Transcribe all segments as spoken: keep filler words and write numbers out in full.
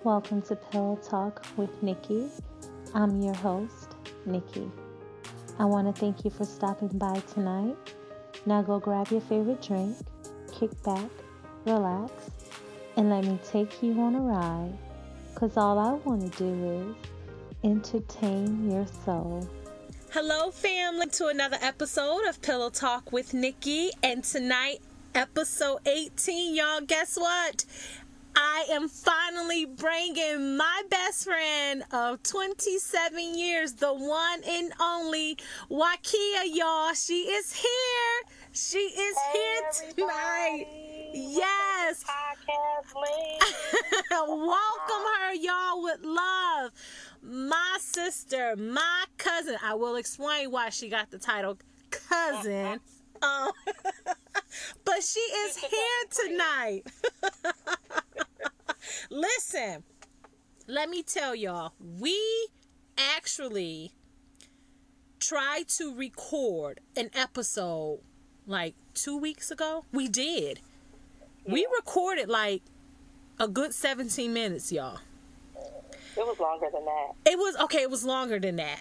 Welcome to Pillow Talk with Nikki. I'm your host, Nikki. I want to thank you for stopping by tonight. Now go grab your favorite drink, kick back, relax, and let me take you on a ride. Because all I want to do is entertain your soul. Hello, family, to another episode of Pillow Talk with Nikki. And tonight, episode eighteen, y'all, guess what? I am finally bringing my best friend of twenty-seven years, the one and only Wakia, y'all. She is here. She is hey, here everybody. tonight. Yes. Podcast link. Welcome her, y'all, with love. My sister, my cousin. I will explain why she got the title cousin. Um, but she is here tonight. Listen, let me tell y'all, we actually tried to record an episode like two weeks ago. We did. Yeah. We recorded like a good seventeen minutes, y'all. It was longer than that. It was, okay, it was longer than that.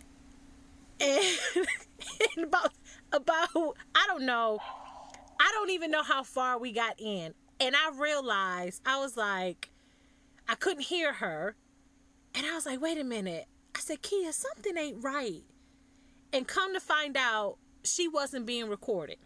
And, and about, about, I don't know, I don't even know how far we got in. And I realized, I was like, I couldn't hear her. And I was like, wait a minute. I said, Kia, something ain't right. And come to find out, she wasn't being recorded.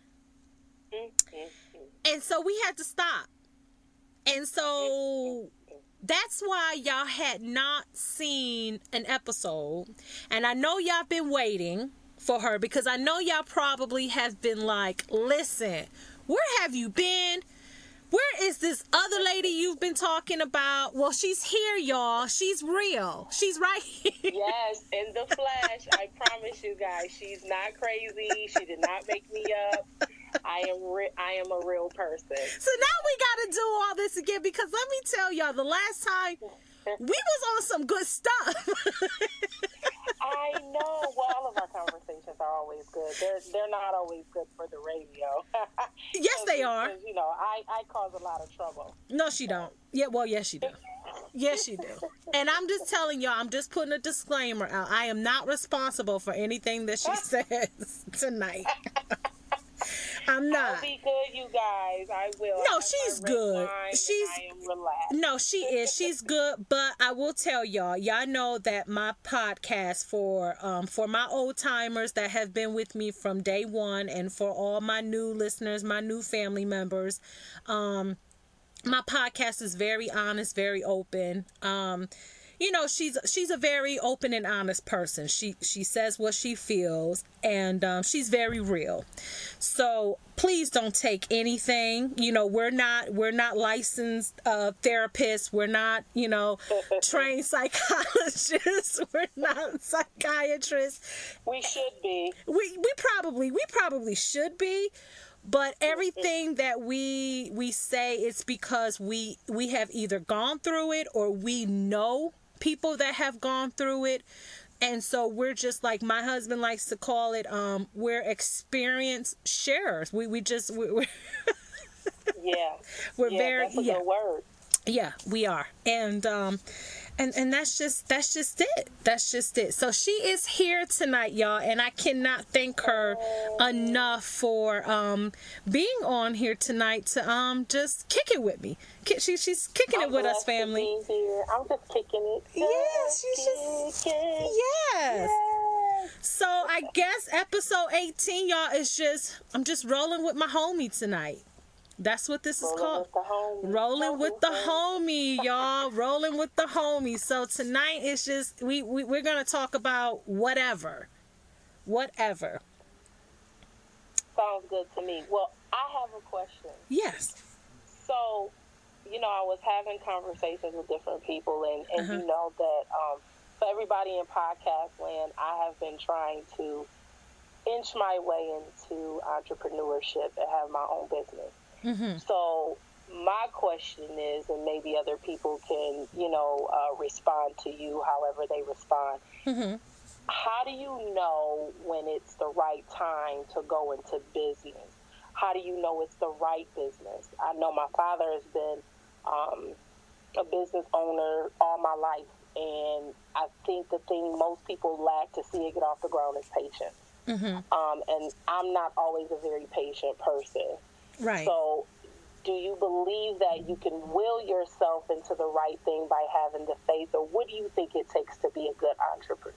Mm-hmm. And so we had to stop. And so that's why y'all had not seen an episode. And I know y'all been waiting for her because I know y'all probably have been like, listen, where have you been? Where is this other lady you've been talking about? Well, she's here, y'all. She's real. She's right here. Yes, in the flesh. I promise you guys, she's not crazy. She did not make me up. I am re- I am a real person. So now we got to do all this again because let me tell y'all, the last time we was on some good stuff. I know. Well, all of our conversations are always good. They're they're not always good for the radio. Yes, they are. You know, I, I cause a lot of trouble. No, she don't. Yeah, well, yes, she do. Yes, she do. And I'm just telling y'all, I'm just putting a disclaimer out. I am not responsible for anything that she says tonight. I'm not. I'll be good, you guys. I will. No, she's good. She's. I am relaxed. No, she is. She's good. But I will tell y'all, y'all know that my podcast for um for my old timers that have been with me from day one, and for all my new listeners, my new family members, um, my podcast is very honest, very open. Um. You know, she's she's a very open and honest person. She she says what she feels, and um, she's very real. So please don't take anything. You know, we're not we're not licensed uh, therapists. We're not, you know, trained psychologists. We're not psychiatrists. We should be. We we probably we probably should be. But everything that we we say, it's because we we have either gone through it or we know people that have gone through it. And so we're just like my husband likes to call it, um, we're experience sharers. We we just we, we're yeah we're yeah, very that's a yeah good word. Yeah, we are. And um and and that's just that's just it. That's just it. So she is here tonight, y'all, and I cannot thank her enough for um being on here tonight to um just kick it with me. She she's kicking I'm it with us, blessed family. To be here. I'm just kicking it. Yes, she's just kicking. yes. yes. So I guess episode eighteen, y'all, is just I'm just rolling with my homie tonight. That's what this Rolling is called. With the homie. Rolling with the homie, y'all. Rolling with the homie. So tonight is just we, we we're gonna talk about whatever, whatever. Sounds good to me. Well, I have a question. Yes. So, you know, I was having conversations with different people, and, and uh-huh. you know that um, for everybody in podcast land, I have been trying to inch my way into entrepreneurship and have my own business. Mm-hmm. So my question is, and maybe other people can, you know, uh, respond to you however they respond. Mm-hmm. How do you know when it's the right time to go into business? How do you know it's the right business? I know my father has been um, a business owner all my life, and I think the thing most people lack to see it get off the ground is patience. Mm-hmm. Um, and I'm not always a very patient person. Right. So do you believe that you can will yourself into the right thing by having the faith, or what do you think it takes to be a good entrepreneur?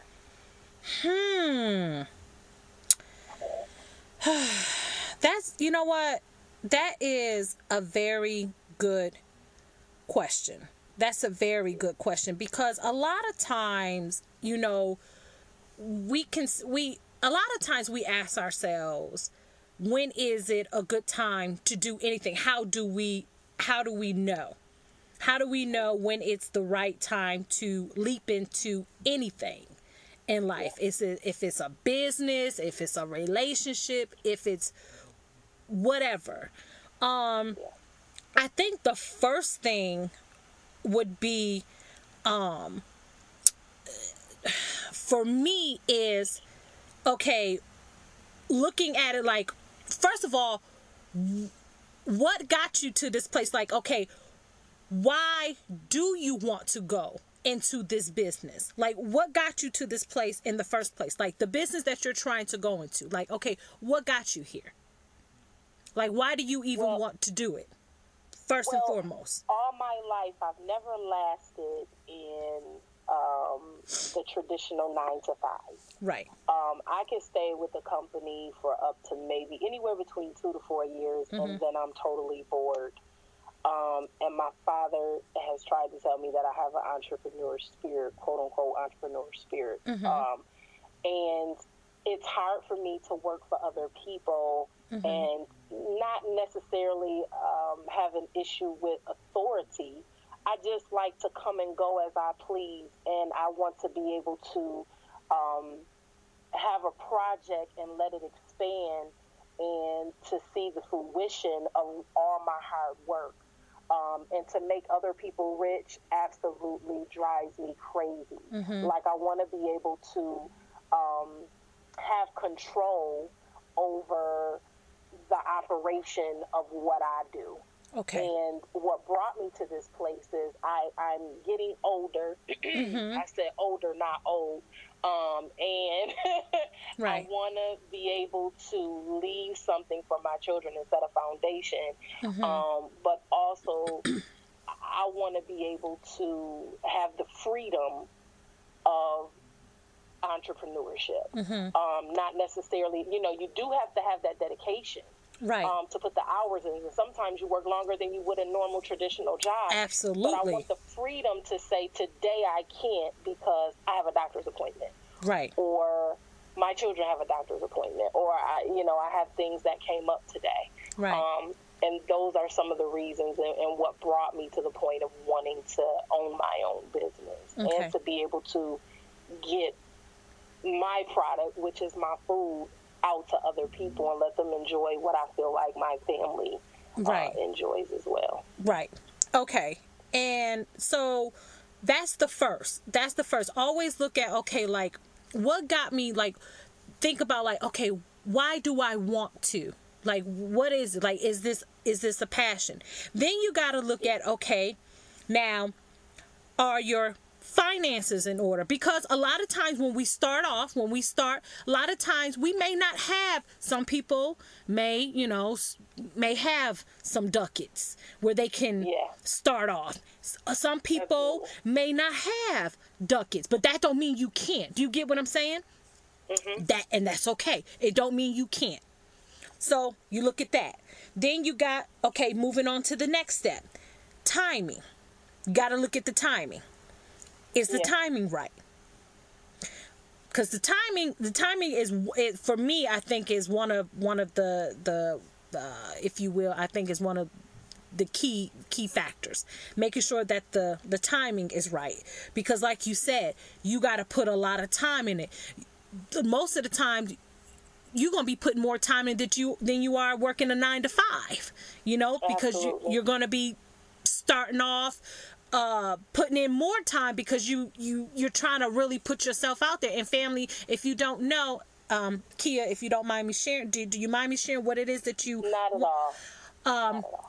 Hmm. That's, you know what? That is a very good question. That's a very good question, because a lot of times, you know, we can, we, a lot of times we ask ourselves, when is it a good time to do anything? How do we, how do we know? How do we know when it's the right time to leap into anything in life? Is it, if it's a business, if it's a relationship, if it's whatever. Um, I think the first thing would be, um, for me is, okay, looking at it like, first of all, what got you to this place? Like, okay, why do you want to go into this business? Like, what got you to this place in the first place? Like, the business that you're trying to go into. Like, okay, what got you here? Like, why do you even well, want to do it? First well, and foremost. All my life, I've never lasted in um, the traditional nine to five. Right. Um, I can stay with the company for up to maybe anywhere between two to four years, mm-hmm. and then I'm totally bored. Um, and my father has tried to tell me that I have an entrepreneur spirit, quote unquote entrepreneur spirit. Mm-hmm. Um, and it's hard for me to work for other people, mm-hmm. and not necessarily um, have an issue with authority. I just like to come and go as I please, and I want to be able to um, have a project and let it expand, and to see the fruition of all my hard work. Um, and to make other people rich absolutely drives me crazy. Mm-hmm. Like, I want to be able to um, have control over the operation of what I do. Okay. And what brought me to this place is I, I'm getting older. Mm-hmm. I said older, not old. Um, and right. I want to be able to leave something for my children and set a foundation. Mm-hmm. Um, but also, I want to be able to have the freedom of entrepreneurship. Mm-hmm. Um, not necessarily, you know, you do have to have that dedication. Right. Um, to put the hours in. And sometimes you work longer than you would a normal traditional job. Absolutely. But I want the freedom to say, today I can't because I have a doctor's appointment. Right. Or my children have a doctor's appointment. Or, I, you know, I have things that came up today. Right. Um, and those are some of the reasons and, and what brought me to the point of wanting to own my own business. Okay. And to be able to get my product, which is my food, out to other people and let them enjoy what I feel like my family right. uh, enjoys as well. Right. Okay. And so that's the first. That's the first. Always look at, okay, like, what got me, like, think about, like, okay, why do I want to? Like, what is it? Like, is this, is this a passion? Then you got to look at, okay, now, are your finances in order? Because a lot of times when we start off, when we start, a lot of times we may not have, some people may, you know, may have some ducats where they can yeah. start off. Some people Absolutely. may not have ducats, but that don't mean you can't. Do you get what I'm saying? Mm-hmm. That, and that's okay. It don't mean you can't. So you look at that. Then you got, okay, moving on to the next step. Timing. You got to look at the timing. Is the yeah. timing right? Because the timing, the timing is, it, for me, I think is one of one of the the, uh, if you will, I think is one of the key key factors. Making sure that the the timing is right. Because, like you said, you got to put a lot of time in it. Most of the time, you're gonna be putting more time in that you than you are working a nine to five. You know, because you, you're gonna be starting off. Uh, putting in more time because you you you're trying to really put yourself out there. And family, if you don't know, um, Kia, if you don't mind me sharing, do, do you mind me sharing what it is that you? Not at all. Um, Not at all.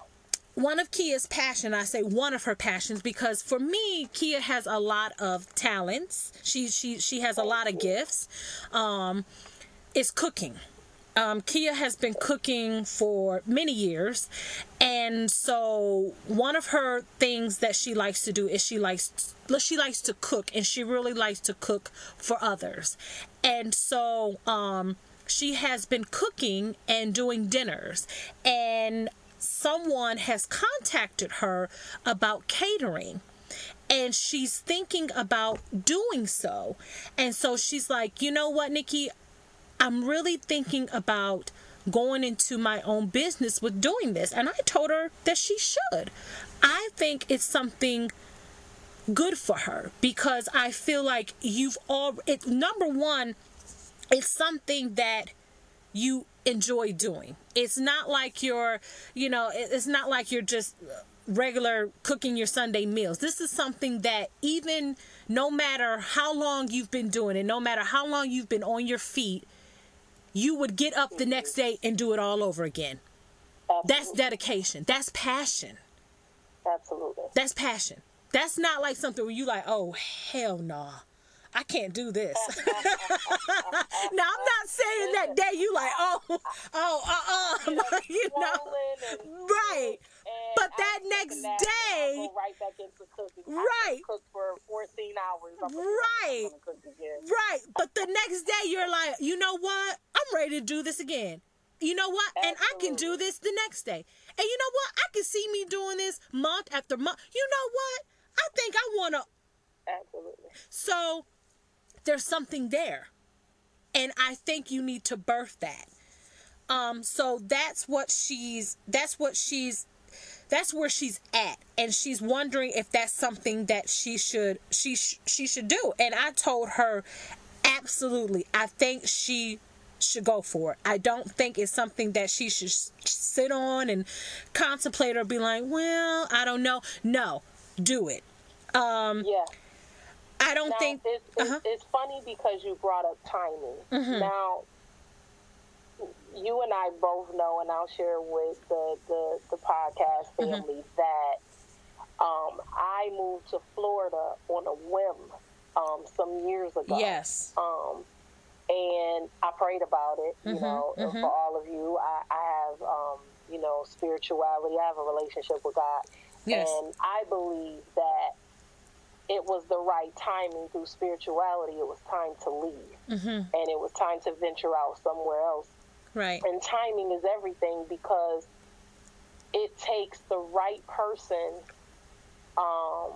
one of Kia's passion, I say one of her passions, because for me, Kia has a lot of talents. She she she has a lot of gifts. Um, is cooking. Um, Kia has been cooking for many years, and so one of her things that she likes to do is she likes she likes to cook, and she really likes to cook for others. And so um, she has been cooking and doing dinners, and someone has contacted her about catering, and she's thinking about doing so. And so she's like, you know what, Nikki, I'm really thinking about going into my own business with doing this. And I told her that she should. I think it's something good for her, because I feel like you've all, it, number one, it's something that you enjoy doing. It's not like you're, you know, it's not like you're just regular cooking your Sunday meals. This is something that even no matter how long you've been doing it, no matter how long you've been on your feet, you would get up the next day and do it all over again. Absolutely. That's dedication. That's passion. Absolutely. That's passion. That's not like something where you like, oh, hell no. Nah. I can't do this. Now, I'm not saying that day you like, oh, oh, uh, uh, you know, right. But that next day, right back into cooking. Right. Cook for fourteen hours. Right. Right. But the next day, you're like, you know what? I'm ready to do this again. You know what? Absolutely. And I can do this the next day. And you know what? I can see me doing this month after month. You know what? I think I want to. Absolutely. So there's something there. And I think you need to birth that. Um, so that's what she's, that's what she's, that's where she's at. And she's wondering if that's something that she should, she, sh- she should do. And I told her, absolutely. I think she should go for it. I don't think it's something that she should sit on and contemplate or be like, well, I don't know. No, do it. Um, yeah. I don't now, think... It's, it's, uh-huh. it's funny because you brought up timing. Mm-hmm. Now, you and I both know, and I'll share with the, the, the podcast family, mm-hmm. that um, I moved to Florida on a whim um, some years ago. Yes. Um, and I prayed about it, you mm-hmm. know, mm-hmm. and for all of you, I, I have, um, you know, spirituality. I have a relationship with God. Yes. And I believe that it was the right timing through spirituality. It was time to leave. Mm-hmm. And it was time to venture out somewhere else. Right. And timing is everything, because it takes the right person um,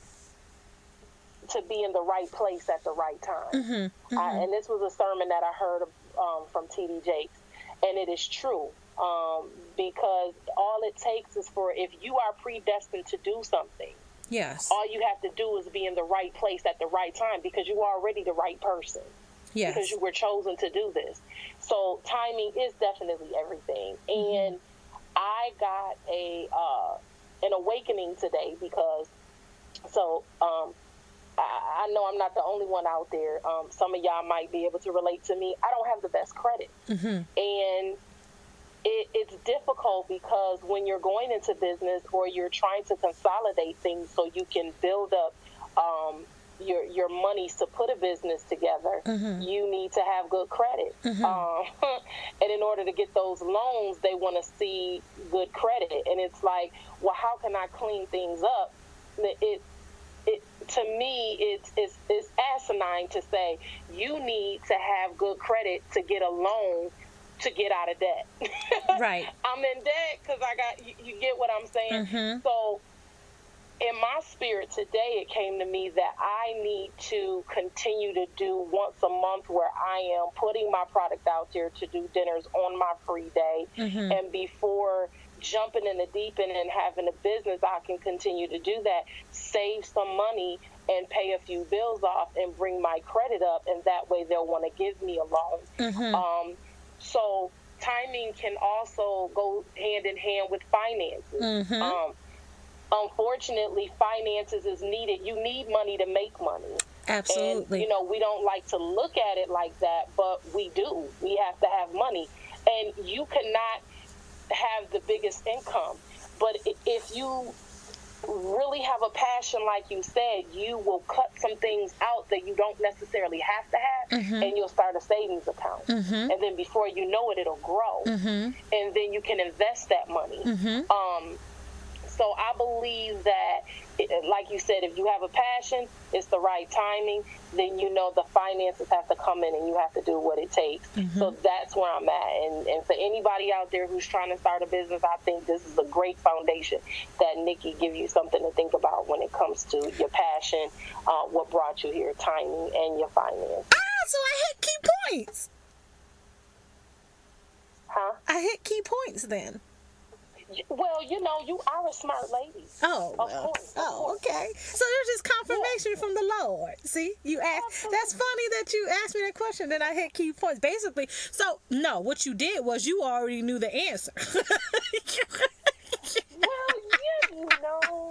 to be in the right place at the right time. Mm-hmm. Mm-hmm. I, and this was a sermon that I heard um, from T D Jakes. And it is true. Um, because all it takes is for, if you are predestined to do something, yes, all you have to do is be in the right place at the right time, because you are already the right person. Yes. Because you were chosen to do this. So timing is definitely everything. Mm-hmm. And I got a uh, an awakening today, because so um, I, I know I'm not the only one out there. Um, some of y'all might be able to relate to me. I don't have the best credit. Mm-hmm. And It, it's difficult, because when you're going into business or you're trying to consolidate things so you can build up um, your your monies to put a business together, mm-hmm. you need to have good credit. Mm-hmm. Um, and in order to get those loans, they want to see good credit. And it's like, well, how can I clean things up? It, it to me, it's, it's, it's asinine to say you need to have good credit to get a loan to get out of debt. Right. I'm in debt because I got, you, you get what I'm saying? Mm-hmm. So in my spirit today, it came to me that I need to continue to do once a month where I am putting my product out there to do dinners on my free day. Mm-hmm. And before jumping in the deep end and having a business, I can continue to do that, save some money and pay a few bills off and bring my credit up. And that way they'll want to give me a loan. Mm-hmm. Um, So timing can also go hand in hand with finances. Mm-hmm. Um, unfortunately, finances is needed. You need money to make money. Absolutely. And, you know, we don't like to look at it like that, but we do. We have to have money. And you cannot have the biggest income, But if you really have a passion, like you said, you will cut some things out that you don't necessarily have to have, mm-hmm. and you'll start a savings account. Mm-hmm. And then before you know it, it'll grow. Mm-hmm. And then you can invest that money. Mm-hmm. Um, so I believe that, like you said, if you have a passion, it's the right timing, then you know the finances have to come in and you have to do what it takes. Mm-hmm. So that's where I'm at. And, and for anybody out there who's trying to start a business, I think this is a great foundation that Nikki give you something to think about when it comes to your passion, uh, what brought you here, timing, and your finance. Ah, so I hit key points. Huh? I hit key points then. Well, you know, you are a smart lady. Oh, of well. course. Of oh, course. okay. So there's just confirmation yeah. from the Lord. See, you asked. Absolutely. That's funny that you asked me that question. Then I hit key points. Basically, so no, what you did was you already knew the answer. Well, you know.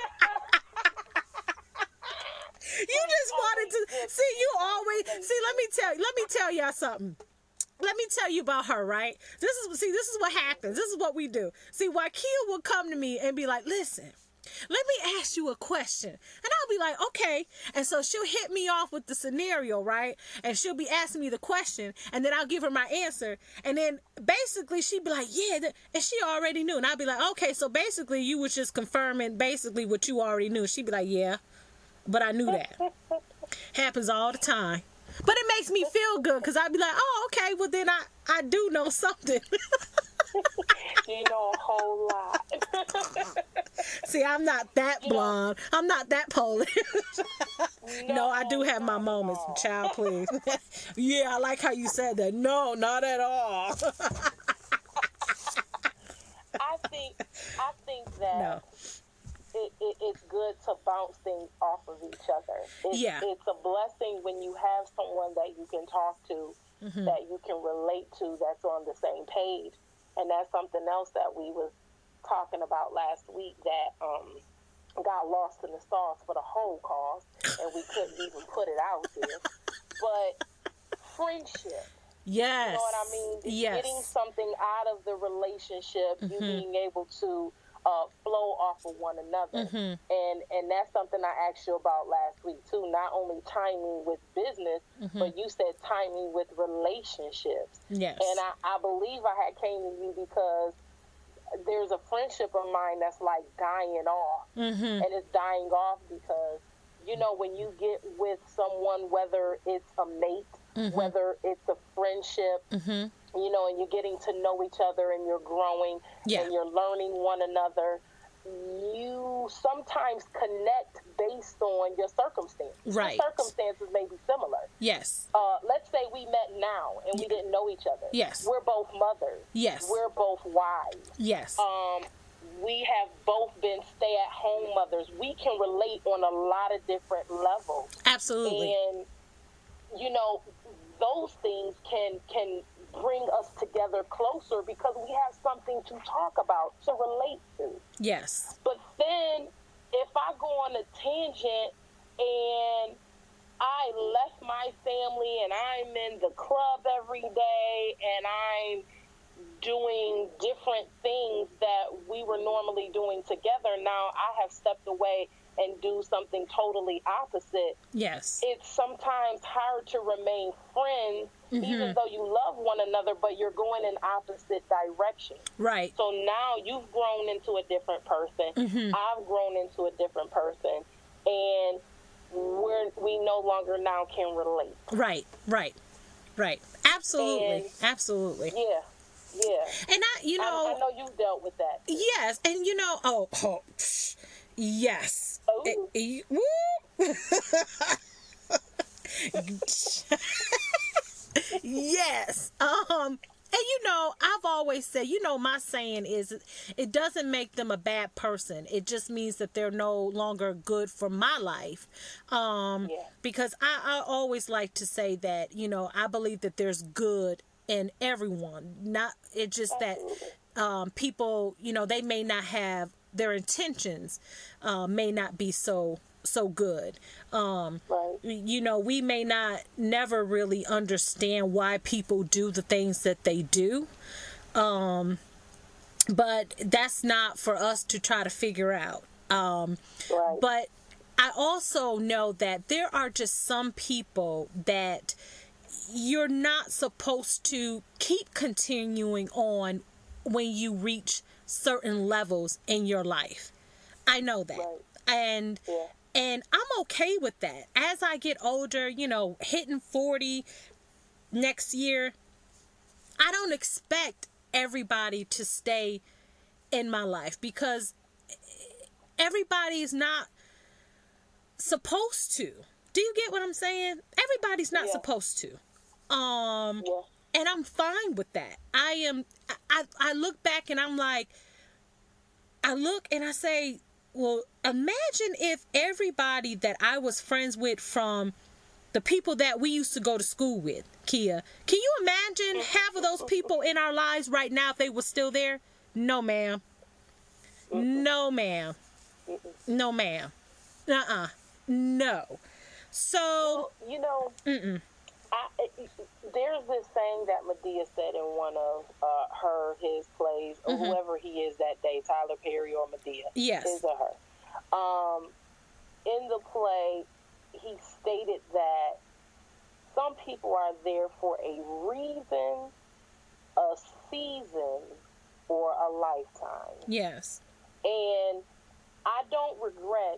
You just wanted to see. You always see. Let me tell. Let me tell y'all something. Let me tell you about her, right? This is see, this is what happens. This is what we do. See, Wakia will come to me and be like, listen, let me ask you a question. And I'll be like, okay. And so she'll hit me off with the scenario, right? And she'll be asking me the question, and then I'll give her my answer. And then basically she'd be like, yeah, th-. and she already knew. And I'll be like, okay, so basically you was just confirming basically what you already knew. She'd be like, yeah, but I knew that. Happens all the time. But it makes me feel good because I'd be like, oh, okay, well, then I, I do know something. You know a whole lot. See, I'm not that blonde. I'm not that Polish. No, no, I do have my moments. Child, please. Yeah, I like how you said that. No, not at all. I think, I think that... No. It, it, it's good to bounce things off of each other. It's, yeah. It's a blessing when you have someone that you can talk to, mm-hmm. that you can relate to, that's on the same page. And that's something else that we was talking about last week that um, got lost in the sauce for the whole cause, and we couldn't even put it out there. But friendship. Yes. You know what I mean? Yes. Getting something out of the relationship, mm-hmm. you being able to Uh, flow off of one another. Mm-hmm. And and that's something I asked you about last week too. Not only timing with business, mm-hmm. but you said timing with relationships. Yes. And I, I believe I had came to you because there's a friendship of mine that's like dying off. Mm-hmm. And it's dying off because, you know, when you get with someone, whether it's a mate, mm-hmm. whether it's a friendship, mm-hmm. you know, and you're getting to know each other and you're growing, yeah. and you're learning one another, you sometimes connect based on your circumstances. Right. Your circumstances may be similar. Yes. Uh, let's say we met now and we didn't know each other. Yes. We're both mothers. Yes. We're both wives. Yes. Um, we have both been stay-at-home mothers. We can relate on a lot of different levels. Absolutely. And, you know, those things can can bring us together closer because we have something to talk about, to relate to. Yes. But then if I go on a tangent and I left my family and I'm in the club every day and I'm doing different things that we were normally doing together, now I have stepped away and do something totally opposite. Yes. It's sometimes hard to remain friends, mm-hmm. even though you love one another, but you're going in opposite directions. Right. So now you've grown into a different person. Mm-hmm. I've grown into a different person. And we're, we no longer now can relate. Right, right, right. Absolutely, and, absolutely. Yeah. Yeah. And I, you know. I, I know you've dealt with that. Too. Yes. And, you know, oh, oh psh, yes. Oh. It, it, woo. Yes. Um, and, you know, I've always said, you know, my saying is it doesn't make them a bad person. It just means that they're no longer good for my life. Um, yeah. Because I, I always like to say that, you know, I believe that there's good in everyone. Not it's just Absolutely. that um, people, you know, they may not have their intentions uh, may not be so so good. Um, right. You know, we may not never really understand why people do the things that they do. Um, but that's not for us to try to figure out. Um, right. But I also know that there are just some people that you're not supposed to keep continuing on when you reach certain levels in your life. I know that. Right. And Yeah. and I'm okay with that. As I get older, you know, hitting forty next year, I don't expect everybody to stay in my life because everybody's not supposed to. Do you get what I'm saying? Everybody's not Yeah. supposed to. Um Yeah. and I'm fine with that. I am I I look back and I'm like I look and I say, well, imagine if everybody that I was friends with from the people that we used to go to school with, Kia. Can you imagine half of those people in our lives right now if they were still there? No, ma'am. No, ma'am. No, ma'am. Uh-uh. No. So, well, you know, mm-mm. I, it, there's this saying that Madea said in one of uh, her, his plays, or Mm-hmm. whoever he is that day, Tyler Perry or Madea. Yes. His or her. Um, in the play, he stated that some people are there for a reason, a season, or a lifetime. Yes. And I don't regret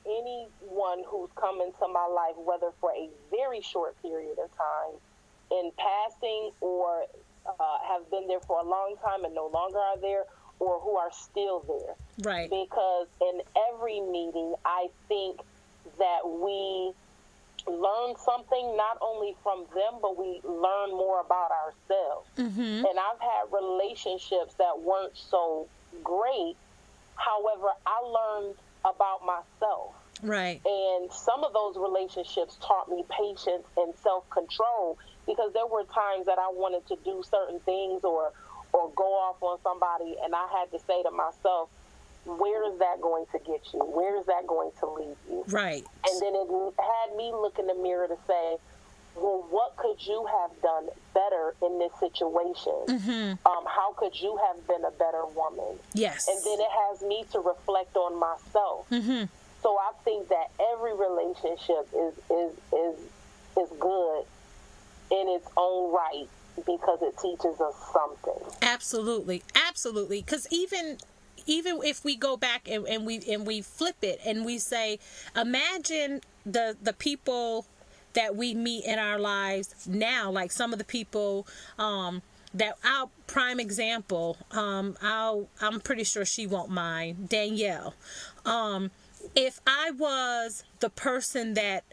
anyone who's come into my life, whether for a very short period of time in passing or uh, have been there for a long time and no longer are there, or who are still there. Right. Because in every meeting, I think that we learn something not only from them, but we learn more about ourselves. Mm-hmm. And I've had relationships that weren't so great. However, I learned about myself. Right. And some of those relationships taught me patience and self-control, because there were times that I wanted to do certain things or or go off on somebody, and I had to say to myself, where is that going to get you? Where is that going to lead you? Right. And then it had me look in the mirror to say, well, what could you have done better in this situation? Mm-hmm. Um, how could you have been a better woman? Yes. And then it has me to reflect on myself. Mm-hmm. So I think that every relationship is is is is good in its own right, because it teaches us something. Absolutely. Absolutely. Because even even if we go back and, and we and we flip it and we say, imagine the the people that we meet in our lives now, like some of the people um that our prime example, um I'll I'm pretty sure she won't mind, Danielle. Um if I was the person that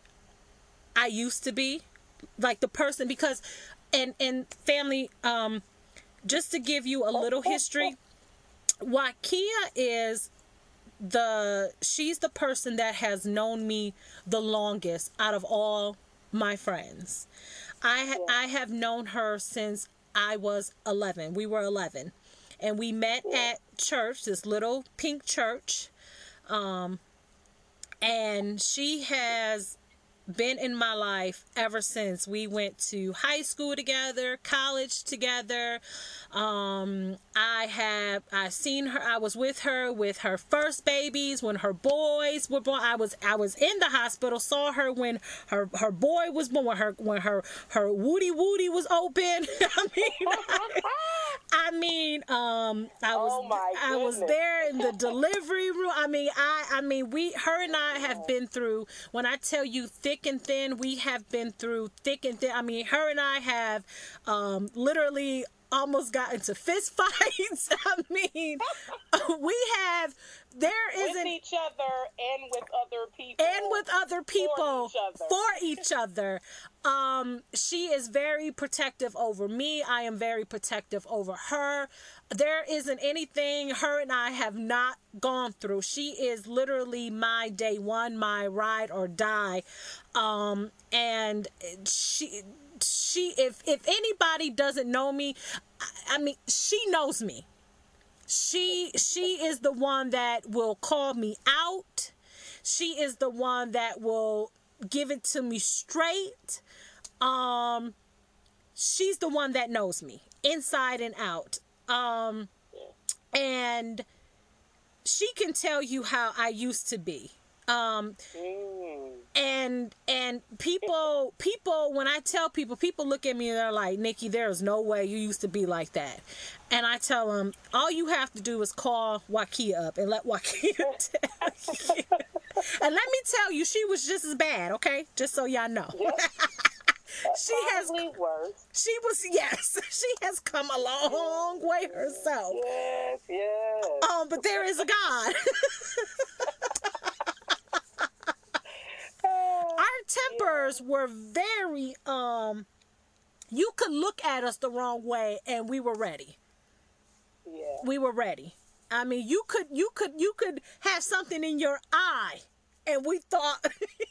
I used to be, like the person, because and and family, um just to give you a little history, Wakia is the she's the person that has known me the longest out of all my friends. I ha- Yeah. I have known her since I was eleven. We were eleven, and we met Yeah. at church, this little pink church. Um, and she has been in my life ever since. We went to high school together, college together. Um, I have I seen her. I was with her with her first babies when her boys were born. I was I was in the hospital. Saw her when her her boy was born. When her when her her woody woody was open. I mean, I mean, um, I was Oh my I was goodness. there in the delivery room. I mean, I I mean, we her and I have been through. When I tell you thick and thin, we have been through thick and thin. I mean, her and I have um, literally almost got into fist fights. I mean, we have. There With isn't each other and with other people. and with other people For each other. for each other. Um, she is very protective over me. I am very protective over her. There isn't anything her and I have not gone through. She is literally my day one, my ride or die. Um, and she she if if anybody doesn't know me, I, I mean, she knows me. She she is the one that will call me out. She is the one that will give it to me straight. Um, she's the one that knows me inside and out. Um, and she can tell you how I used to be. Um, Mm. and and people people when I tell people, people look at me and they're like, Nikki, there's no way you used to be like that. And I tell them, all you have to do is call Wakia up and let Wakia tell you. And let me tell you, she was just as bad, okay? Just so y'all know. Yep. She has Probably worse. she was yes, she has come a long way herself. Yes, yes. Um, but there is a God. Our tempers were very um you could look at us the wrong way and we were ready. Yeah. We were ready. I mean, you could you could you could have something in your eye and we thought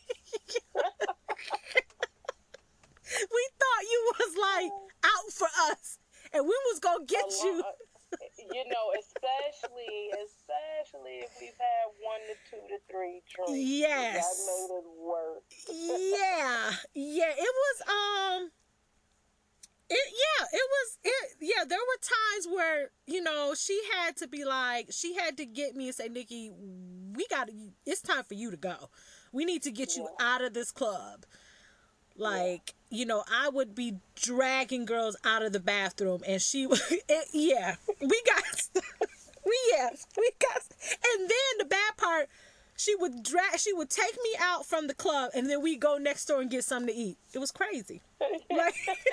we thought you was like out for us and we was gonna get A you. lot- You know, especially especially if we've had one to two to three drinks. Yes. That made it worse. Yeah, yeah, it was um it yeah it was it yeah there were times where, you know, she had to be like, she had to get me and say, Nikki, we gotta, it's time for you to go, we need to get you Yeah. out of this club. Like, you know, I would be dragging girls out of the bathroom and she it, yeah we got we yeah we got, and then the bad part, she would drag she would take me out from the club and then we go next door and get something to eat. It was crazy. Like, like,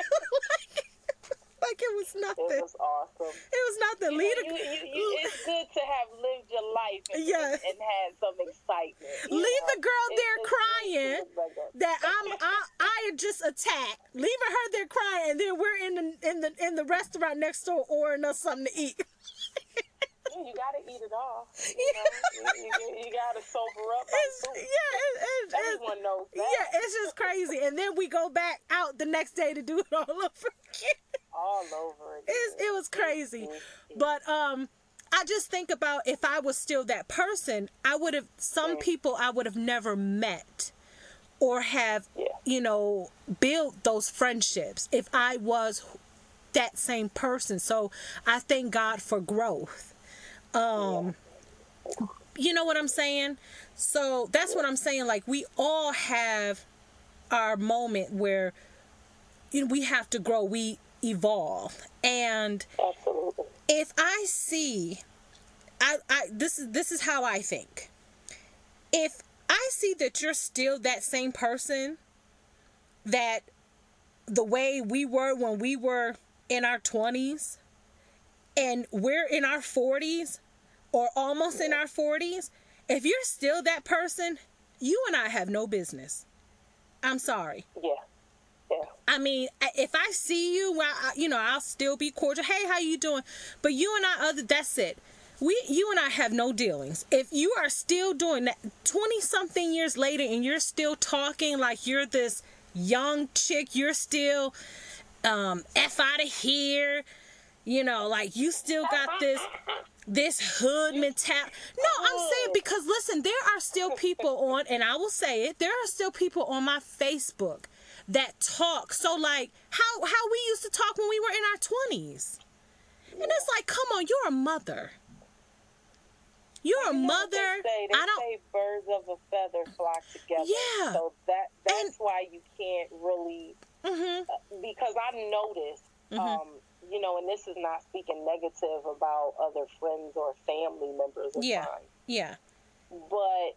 like it was nothing. It was awesome. It was nothing. Leave You, you, you, it's good to have lived your life and, Yeah. and, and had some excitement. you leave know? the girl It's- there it's crying good to look like that I'm I I had just attacked, leaving her there crying, and then we're in the in the in the restaurant next door ordering us something to eat. You gotta eat it all. You know, you, you, you gotta sober up. It's, on yeah, food. it, it, it, Everyone knows that. yeah, it's just crazy. And then we go back out the next day to do it all over again. All over again. It's, it was crazy. Mhm. But um, I just think about if I was still that person, I would have, some people I would have never met or have, Yeah. you know, built those friendships if I was that same person. So I thank God for growth. Um, you know what I'm saying? So that's what I'm saying. Like, we all have our moment where, you know, we have to grow, we evolve. And Absolutely. if I see, I, I this is this is how I think. If I see that you're still that same person, that the way we were when we were in our twenties, and we're in our forties, or almost in our forties, if you're still that person, you and I have no business. I'm sorry. Yeah. Yeah. I mean, if I see you, well, I, you know, I'll still be cordial. Hey, how you doing? But you and I, other that's it. We, you and I have no dealings. If you are still doing that twenty something years later and you're still talking like you're this young chick, you're still um, F out of here, you know, like you still got this this hood mentality. No, I'm saying, because listen, there are still people on, and I will say it, there are still people on my Facebook that talk. So like how how we used to talk when we were in our twenties. And it's like, come on, you're a mother. You're a You know what mother. They say, they I don't say birds of a feather flock together. Yeah. So that that's And- why you can't really, Mhm. uh, because I've noticed, Mhm. um, you know, and this is not speaking negative about other friends or family members of Yeah. mine, Yeah. but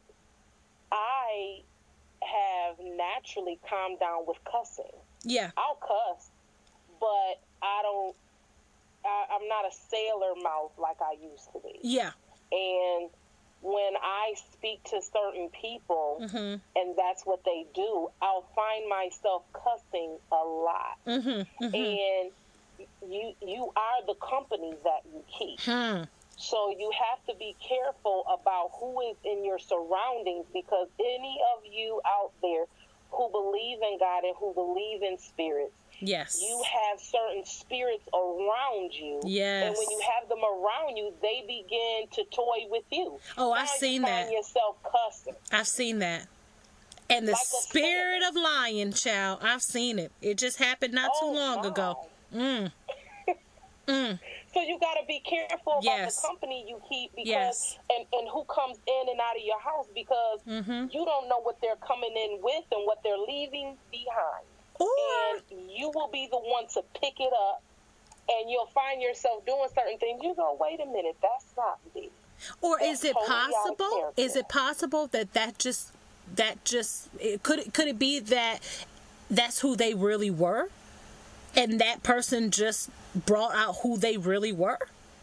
I have naturally calmed down with cussing. Yeah. I'll cuss, but I don't. I, I'm not a sailor mouth like I used to be. Yeah. And when I speak to certain people, Mhm. and that's what they do, I'll find myself cussing a lot. Mhm. Mhm. And you you are the company that you keep. Hmm. So you have to be careful about who is in your surroundings, because any of you out there who believe in God and who believe in spirits, Yes. you have certain spirits around you. Yes. And when you have them around you, they begin to toy with you. Oh, Now I've seen you find that. yourself cussing. I've seen that. And the Like a spirit of lying, child, I've seen it. It just happened not too Oh, long my. ago. Mm. Mm. So So you got to be careful yes. about the company you keep because yes. and, and who comes in and out of your house because mm-hmm. you don't know what they're coming in with and what they're leaving behind. Or, and you will be the one to pick it up, and you'll find yourself doing certain things. You go, wait a minute, that's not me. Or That's is it totally possible? Is it possible that that just that just it, could it, could it be that that's who they really were, and that person just brought out who they really were?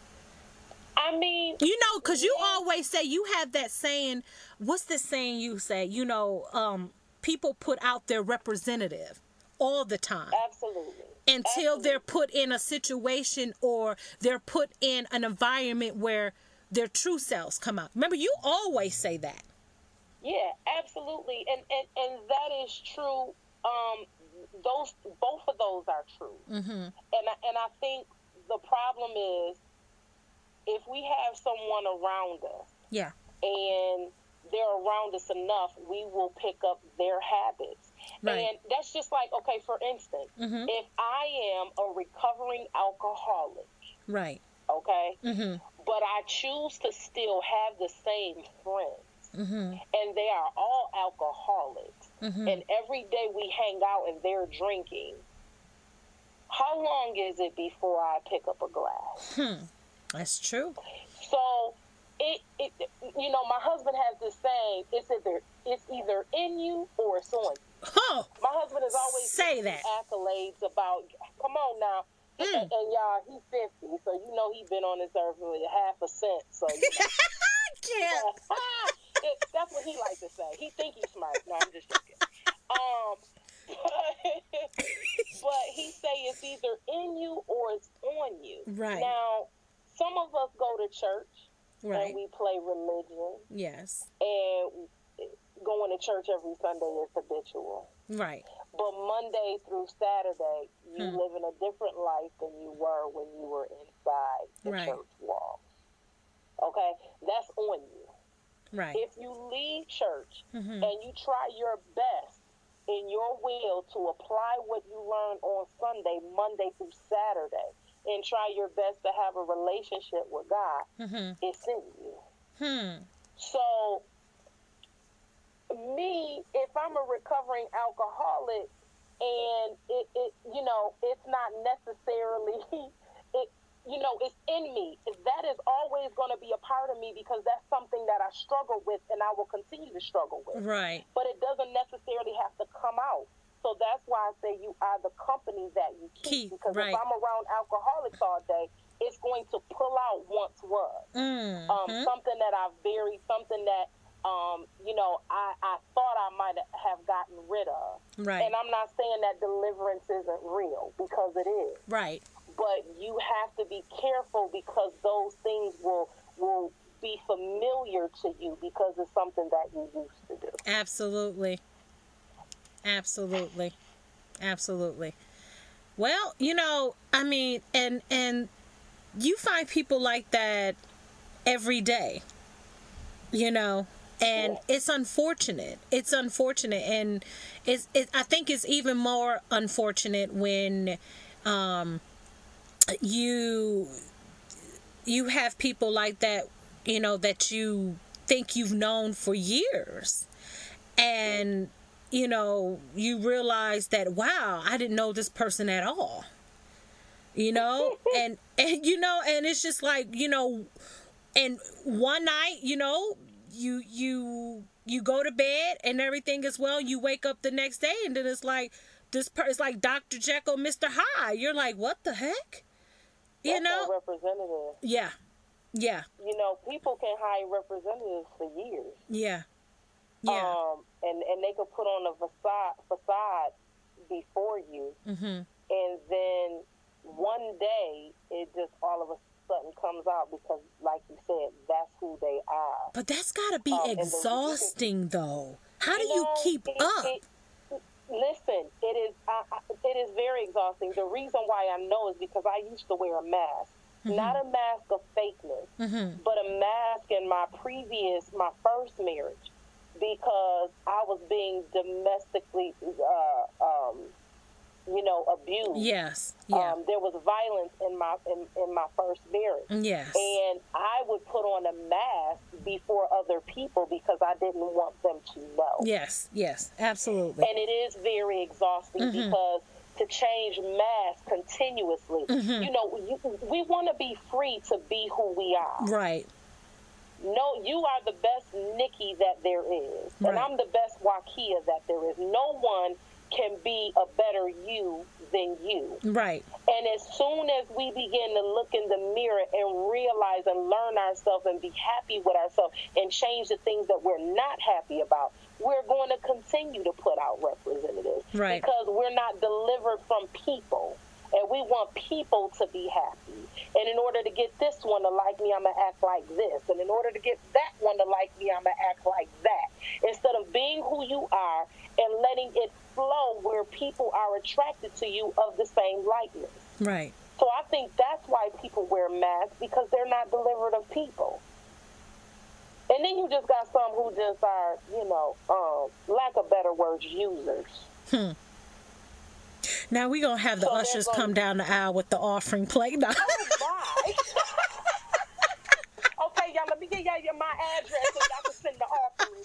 I mean, you know, because you yeah. always say, you have that saying, what's the saying you say? You know, um, people put out their representative all the time. Absolutely. Until Absolutely. they're put in a situation or they're put in an environment where their true selves come out. Remember, you always say that. Yeah, absolutely. And and, and that is true. Um, those both of those are true. Mm-hmm. And I, and I think the problem is if we have someone around us, yeah, and they're around us enough, we will pick up their habits. Right. And that's just like, okay, for instance, mm-hmm. if I am a recovering alcoholic, right, okay, mm-hmm. but I choose to still have the same friends, mm-hmm. and they are all alcoholics, mm-hmm. and every day we hang out and they're drinking, how long is it before I pick up a glass? Hmm. That's true. So, it, it, you know, my husband has this saying, it's either, it's either in you or it's on you. Oh, my husband is always say that. accolades about, come on now. Mm. And, and y'all, he's fifty, so you know he's been on this earth with half a cent. So you know. Can't. it, that's what he likes to say. He think he's smart. No, I'm just joking. Um, but, but he say it's either in you or it's on you. Right. Now, some of us go to church, right, and we play religion. Yes. And going to church every Sunday is habitual. Right. But Monday through Saturday, you hmm. live in a different life than you were when you were inside the right. church walls. Okay? That's on you. Right. If you leave church mm-hmm. and you try your best in your will to apply what you learned on Sunday, Monday through Saturday, and try your best to have a relationship with God, mm-hmm. it's in you. Hmm. So, me, if I'm a recovering alcoholic, and it, it you know, it's not necessarily, it, you know, it's in me. That is always going to be a part of me because that's something that I struggle with and I will continue to struggle with. Right. But it doesn't necessarily have to come out. So that's why I say you are the company that you keep. keep because right. if I'm around alcoholics all day, it's going to pull out once was. Mm-hmm. Um, something that I very, something that, um, you know, I, I thought I might have gotten rid of. Right. And I'm not saying that deliverance isn't real, because it is. Right. But you have to be careful because those things will will be familiar to you because it's something that you used to do. Absolutely. Absolutely. Absolutely. Well, you know, I mean, and and you find people like that every day, you know, and yeah. it's unfortunate. It's unfortunate. And it's, it, I think it's even more unfortunate when um, you you have people like that, you know, that you think you've known for years. And, you know, you realize that, wow, I didn't know this person at all. You know, and, and, you know, and it's just like, you know, and one night, you know, you, you, you go to bed and everything is well. You wake up the next day and then it's like, this person, it's like Doctor Jekyll, Mister Hyde. You're like, what the heck? You That's know? Representative. Yeah. Yeah. You know, people can hire representatives for years. Yeah. Yeah. Um, and, and they could put on a facade, facade before you. Mm-hmm. And then one day, it just all of a sudden comes out because, like you said, that's who they are. But that's got to be um, exhausting, the, though. How do you, know, keep it, up? It, listen, it is I, I, it is very exhausting. The reason why I know is because I used to wear a mask. Mm-hmm. Not a mask of fakeness, mm-hmm. but a mask in my previous, my first marriage, because I was being domestically, uh, um, you know, abused. Yes. Yeah. Um, there was violence in my in, in my first marriage. Yes. And I would put on a mask before other people because I didn't want them to know. Yes. Yes. Absolutely. And it is very exhausting mm-hmm. because to change masks continuously, mm-hmm. you know, you, we want to be free to be who we are. Right. No, you are the best Nikki that there is. Right. And I'm the best Wakia that there is. No one can be a better you than you. Right. And as soon as we begin to look in the mirror and realize and learn ourselves and be happy with ourselves and change the things that we're not happy about, we're going to continue to put out representatives. Right. Because we're not delivered from people. And we want people to be happy. And in order to get this one to like me, I'm going to act like this. And in order to get that one to like me, I'm going to act like that. Instead of being who you are and letting it flow where people are attracted to you of the same likeness. Right. So I think that's why people wear masks, because they're not delivered of people. And then you just got some who just are, you know, um, lack of better words, users. Hmm. Now we're going to have the so ushers gonna... come down the aisle with the offering plate. Now. Oh, my. Okay, y'all, let me get y'all my address so y'all can send the offering.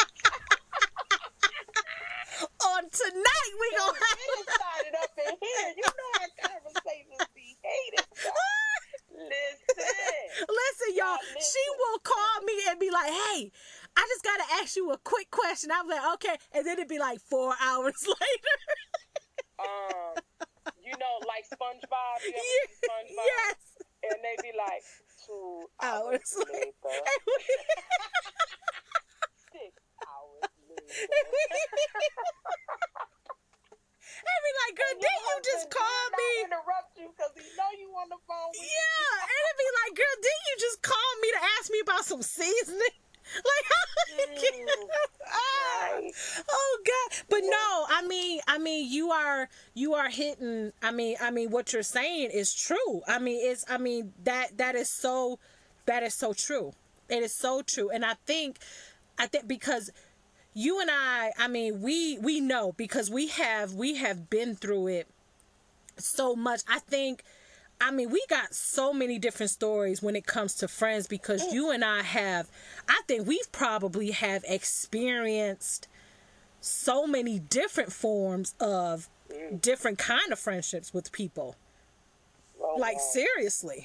On tonight, we going to have... Get started up in here. You know our conversations be hated. Listen. Listen, y'all. Listen. She will call me and be like, hey, I just got to ask you a quick question. I'm like, okay. And then it'd be like four hours later. Um, you know, like SpongeBob. You ever yeah, see SpongeBob? Yes. And they be like two hours, hours later. Six hours later. They be like, girl, didn't you just call me? Interrupt you because he know you on the phone. With yeah, you. And it'd be like, girl, didn't you just call me to ask me about some seasoning? Like, mm, ah, right. Oh God! But yeah. no, I mean, I mean, you are you are hitting. I mean, I mean, what you're saying is true. I mean, it's. I mean, that that is so, that is so true. It is so true, and I think, I think because you and I, I mean, we we know because we have we have been through it so much. I think. I mean, we got so many different stories when it comes to friends because you and I have, I think we've probably have experienced so many different forms of different kind of friendships with people. Oh, like, wow. Seriously.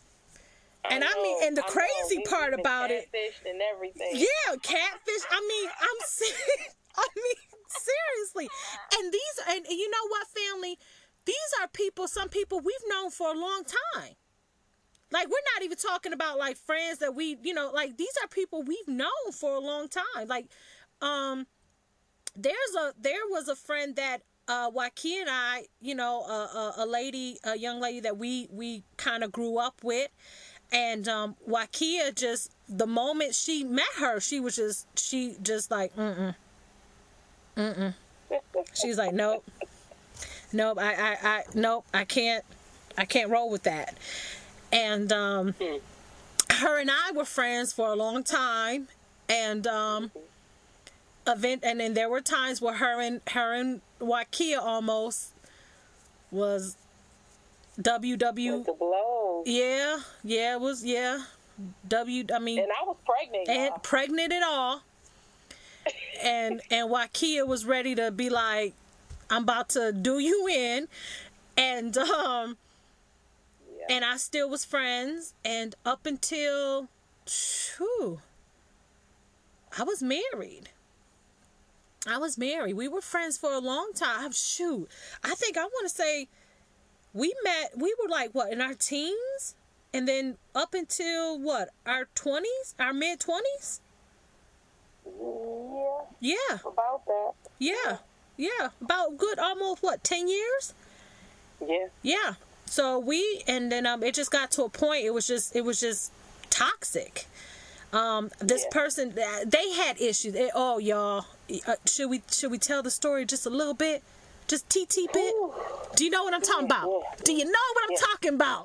I and know, I mean, and the I crazy know. part about it. Catfish and everything. Yeah, catfish. I mean, I'm serious. I mean, seriously. And these, and you know what, family? These are people, some people we've known for a long time. Like, we're not even talking about, like, friends that we, you know, like, these are people we've known for a long time. Like, um, there's a, there was a friend that, uh, Wakia and I, you know, uh, a, a lady, a young lady that we, we kind of grew up with. And, um, Wakia just, the moment she met her, she was just, she just like, mm-mm, mm-mm. She's like, nope. Nope, I, I, I, nope, I can't, I can't roll with that. And um, hmm. her and I were friends for a long time, and um, event, and then there were times where her and her and Wakia almost was W W. With the blow. Yeah, yeah, it was yeah, W. I mean, and I was pregnant, and y'all. pregnant and all, and and Wakia was ready to be like, I'm about to do you in, and um, yeah. and I still was friends, and up until, whew, I was married. I was married. We were friends for a long time. Shoot, I think I want to say, we met. We were like what in our teens, and then up until what our twenties, our mid twenties. Yeah. Yeah. About that. Yeah. yeah. Yeah, about good almost what ten years. Yeah. Yeah. So we and then um, it just got to a point. It was just it was just toxic. Um, this yeah. person they had issues. It, oh, y'all, uh, should we should we tell the story just a little bit, just T T bit? Ooh. Do you know what I'm talking yeah, about? Yeah. Do you know what I'm yeah. talking about?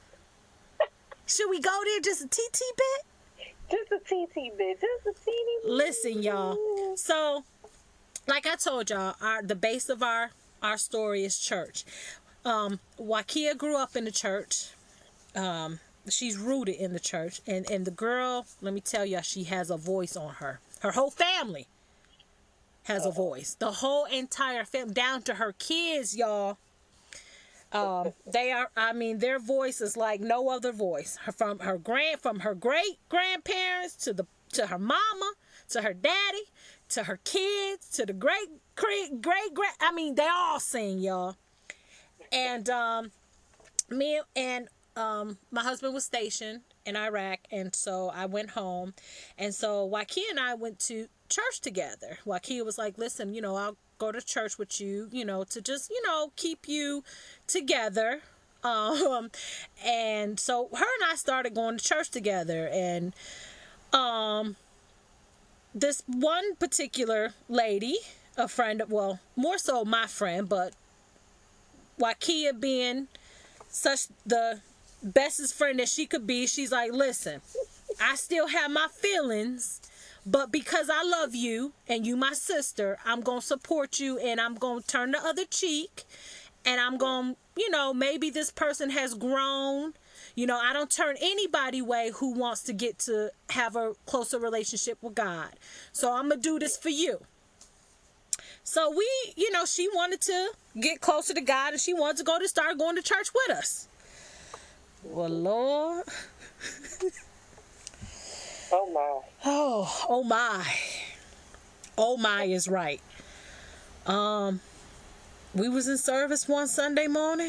Should we go there just a T T bit? Just a T T bit. Just a teeny bit. Listen, y'all. So. Like I told y'all, our the base of our our story is church. Um, Wakia grew up in the church. Um, she's rooted in the church. And, and the girl, let me tell you, she has a voice on her. Her whole family has a voice. The whole entire family, down to her kids, y'all. Um, they are, I mean, their voice is like no other voice. Her, from her grand, from her great grandparents to the to her mama, to her daddy, to her kids, to the great great great great. I mean, they all sing, y'all. And um, me and um, my husband was stationed in Iraq, and so I went home, and so Wakia and I went to church together. Wakia was like, "Listen, you know, I'll go to church with you, you know, to just, you know, keep you together." Um, and so her and I started going to church together, and um, this one particular lady, a friend, well, more so my friend, but Wakia being such the bestest friend that she could be, she's like, "Listen, I still have my feelings, but because I love you and you my sister, I'm going to support you, and I'm going to turn the other cheek, and I'm going to, you know, maybe this person has grown. You know, I don't turn anybody away who wants to get to have a closer relationship with God. So I'm going to do this for you." So we, you know, she wanted to get closer to God, and she wanted to go to start going to church with us. Well, Lord. Oh, my. Oh, oh, my. Oh, my is right. Um, we was in service one Sunday morning,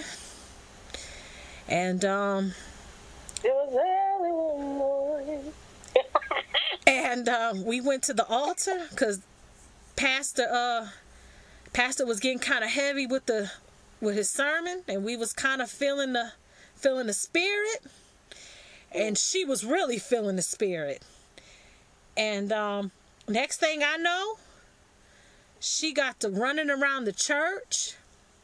and, um, it was early one morning. and, um, we went to the altar, because Pastor, uh, Pastor was getting kind of heavy with the, with his sermon, and we was kind of feeling the, feeling the spirit, and she was really feeling the spirit. And um, next thing I know, she got to running around the church,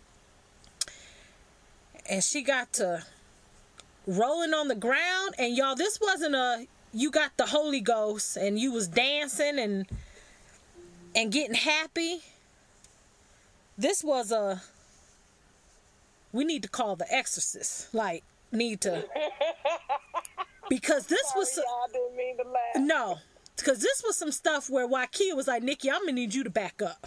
and she got to rolling on the ground. And y'all, this wasn't a, you got the Holy Ghost and you was dancing and and getting happy. This was a, we need to call the exorcist. Like, need to, because this Sorry, was, y'all didn't mean to laugh. no, because this was some stuff where Wakia was like, "Nikki, I'm gonna need you to back up."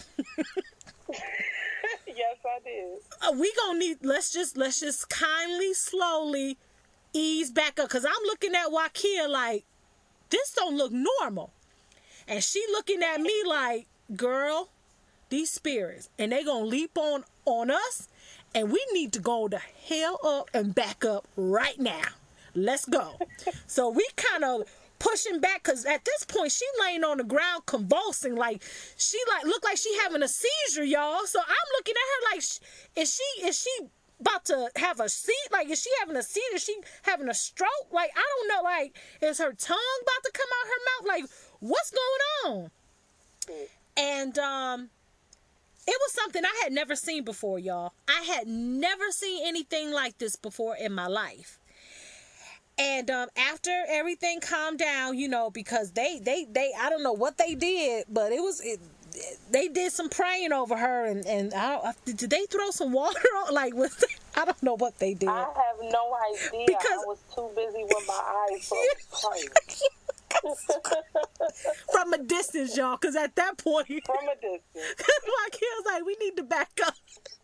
Yes, I did. Uh, we gonna need, let's just let's just kindly, slowly ease back up, because I'm looking at Wakia like, this don't look normal, and she looking at me like, "Girl, these spirits, and they gonna leap on on us, and we need to go to hell up and back up right now. Let's go." So we kind of pushing back, because at this point she laying on the ground convulsing, like she like look like she having a seizure, y'all. So I'm looking at her like, is she is she about to have a seat? Like, is she having a seat? Is she having a stroke? Like, I don't know. Like, is her tongue about to come out her mouth? Like, what's going on? And um it was something I had never seen before, y'all. I had never seen anything like this before in my life. And um, after everything calmed down, you know, because they, they, they, I don't know what they did, but it was, it, they did some praying over her, and, and I, did they throw some water on, like, was they, I don't know what they did. I have no idea. Because I was too busy with my eyes closed. From a distance, y'all, because at that point, From a distance. my kid was like, we need to back up.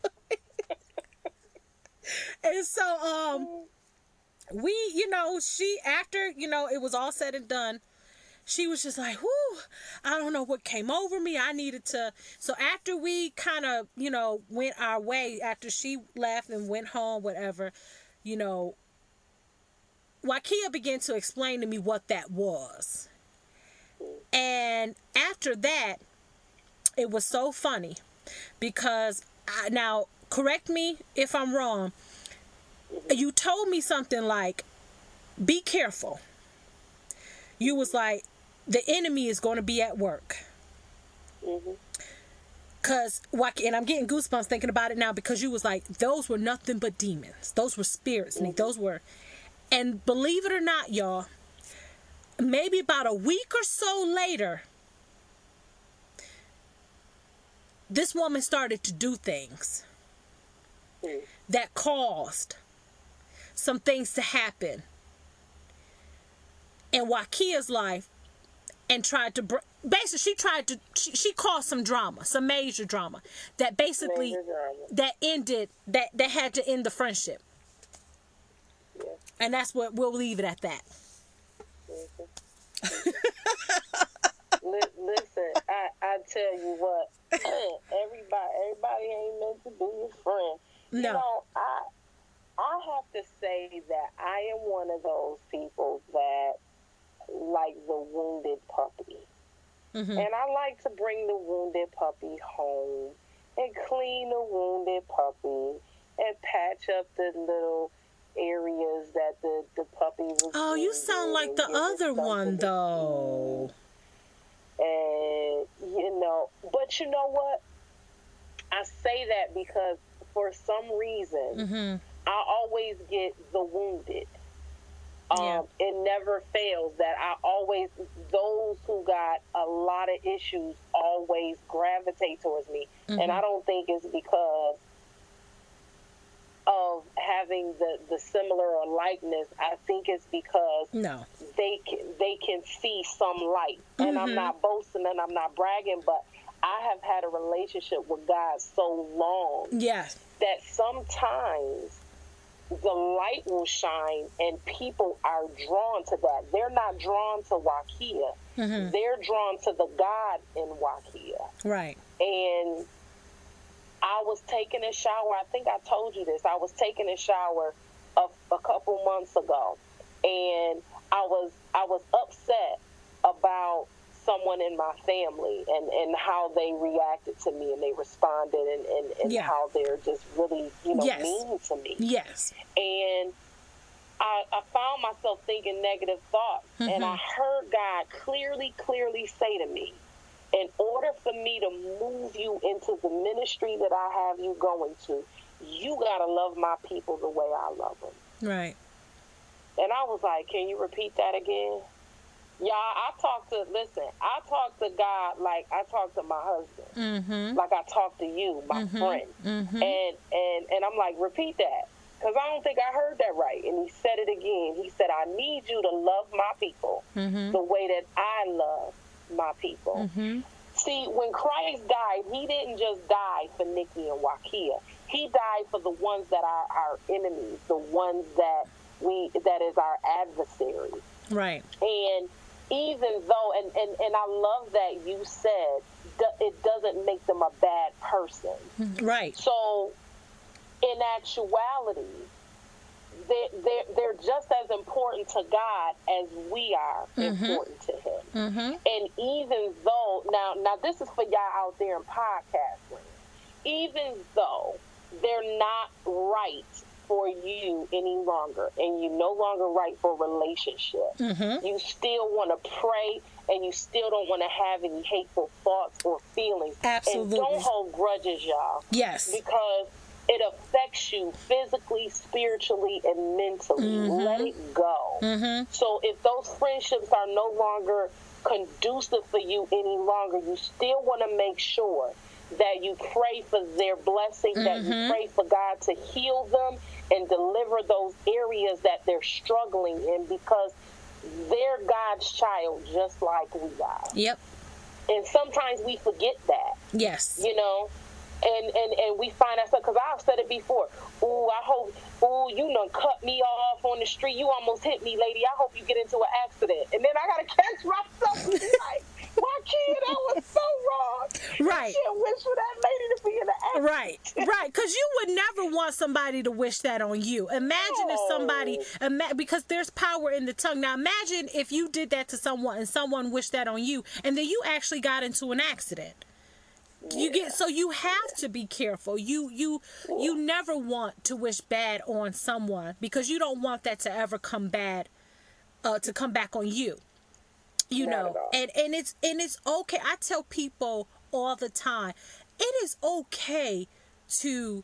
And so, um, we, you know, she, after, you know, it was all said and done, she was just like, whoo, I don't know what came over me. I needed to. So after we kind of, you know, went our way, after she left and went home, whatever, you know, Wakia began to explain to me what that was. And after that, it was so funny because I, now, correct me if I'm wrong, you told me something like, be careful. You was like, the enemy is going to be at work. Mm-hmm. Cause, and I'm getting goosebumps thinking about it now, because you was like, those were nothing but demons. Those were spirits. Mm-hmm. Those were, and believe it or not, y'all, maybe about a week or so later, this woman started to do things. mm. that caused some things to happen in Wakia's life, and tried to br- basically she tried to she, she caused some drama, some major drama that basically drama. that ended that that had to end the friendship. Yeah. And that's what we'll leave it at that. Mm-hmm. Listen, I, I tell you what, everybody everybody ain't meant to be your friend. No. You know, I I have to say that I am one of those people that like the wounded puppy. Mm-hmm. And I like to bring the wounded puppy home and clean the wounded puppy and patch up the little areas that the, the puppy was. Oh, you sound like the other one, though. And, you know, but you know what? I say that because for some reason, mm-hmm. I always get the wounded. Um, yeah. It never fails that I always, those who got a lot of issues always gravitate towards me. Mm-hmm. And I don't think it's because of having the, the similar or likeness. I think it's because no. they can, they can see some light. And mm-hmm. I'm not boasting and I'm not bragging, but I have had a relationship with God so long yes. that sometimes the light will shine and people are drawn to that. They're not drawn to Wakia. Mm-hmm. They're drawn to the God in Wakia. Right. And I was taking a shower. I think I told you this. I was taking a shower a, a couple months ago, and I was I was upset about someone in my family and, and how they reacted to me and they responded and, and, and yeah. how they're just really, you know, yes. mean to me. Yes. And I, I found myself thinking negative thoughts. Mm-hmm. And I heard God clearly, clearly say to me, in order for me to move you into the ministry that I have you going to, you got to love my people the way I love them. Right. And I was like, can you repeat that again? Y'all, I talk to, listen, I talk to God like I talk to my husband. Mm-hmm. Like I talk to you, my mm-hmm. friend. Mm-hmm. And, and, and I'm like, repeat that. Because I don't think I heard that right. And he said it again. He said, I need you to love my people mm-hmm. the way that I love my people. Mm-hmm. See, when Christ died, he didn't just die for Nikki and Wakia. He died for the ones that are our enemies, the ones that we that is our adversary. Right. And even though, and, and, and I love that you said, it doesn't make them a bad person. Right. So, in actuality, they're, they're, they're just as important to God as we are mm-hmm. important to him. Mm-hmm. And even though, now, now this is for y'all out there in podcast land, even though they're not right for you any longer, and you no longer right for a relationship, mm-hmm. you still want to pray, and you still don't want to have any hateful thoughts or feelings. Absolutely. And don't hold grudges, y'all. Yes. Because it affects you physically, spiritually, and mentally. Mm-hmm. Let it go. Mm-hmm. So if those friendships are no longer conducive for you any longer, you still want to make sure that you pray for their blessing, mm-hmm. that you pray for God to heal them and deliver those areas that they're struggling in, because they're God's child just like we are. Yep. And sometimes we forget that. Yes. You know? And, and, and we find ourselves, because I've said it before, ooh, I hope, ooh, you done cut me off on the street. You almost hit me, lady. I hope you get into an accident. And then I got to catch myself and be like, my kid, that was so wrong. Right. I can't wish for that lady to be in an accident. Right, right. Because you would never want somebody to wish that on you. Imagine no. if somebody, ima- because there's power in the tongue. Now, imagine if you did that to someone and someone wished that on you, and then you actually got into an accident. You get so you have to be careful. You you you never want to wish bad on someone, because you don't want that to ever come bad, uh, to come back on you. You Not know, and and it's and it's okay. I tell people all the time, it is okay to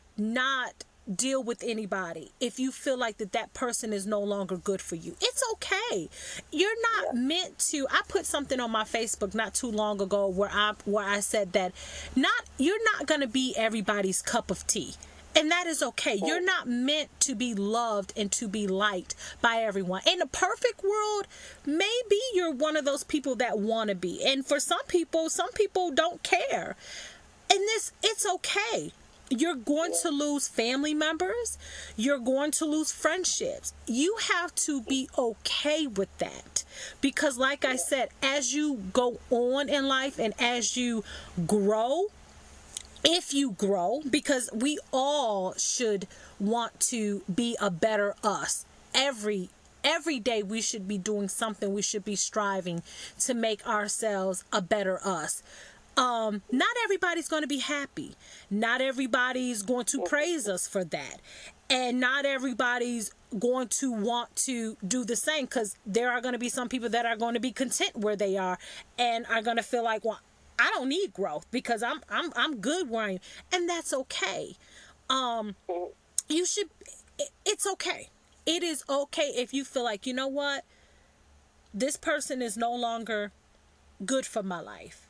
not deal with anybody if you feel like that that person is no longer good for you. It's okay. You're not yeah. meant to. I put something on my Facebook not too long ago where I where I said that not you're not going to be everybody's cup of tea. And that is okay. You're not meant to be loved and to be liked by everyone. In a perfect world, maybe you're one of those people that want to be. And for some people, some people don't care. And this, it's okay. You're going to lose family members. You're going to lose friendships. You have to be okay with that. Because like I said, as you go on in life and as you grow, if you grow, because we all should want to be a better us. Every every day we should be doing something. We should be striving to make ourselves a better us. Um, not everybody's going to be happy. Not everybody's going to praise us for that. And not everybody's going to want to do the same, because there are going to be some people that are going to be content where they are and are going to feel like, well, I don't need growth because I'm I'm I'm good where I am, and that's okay. Um, you should. It, it's okay. It is okay if you feel like, you know what, this person is no longer good for my life.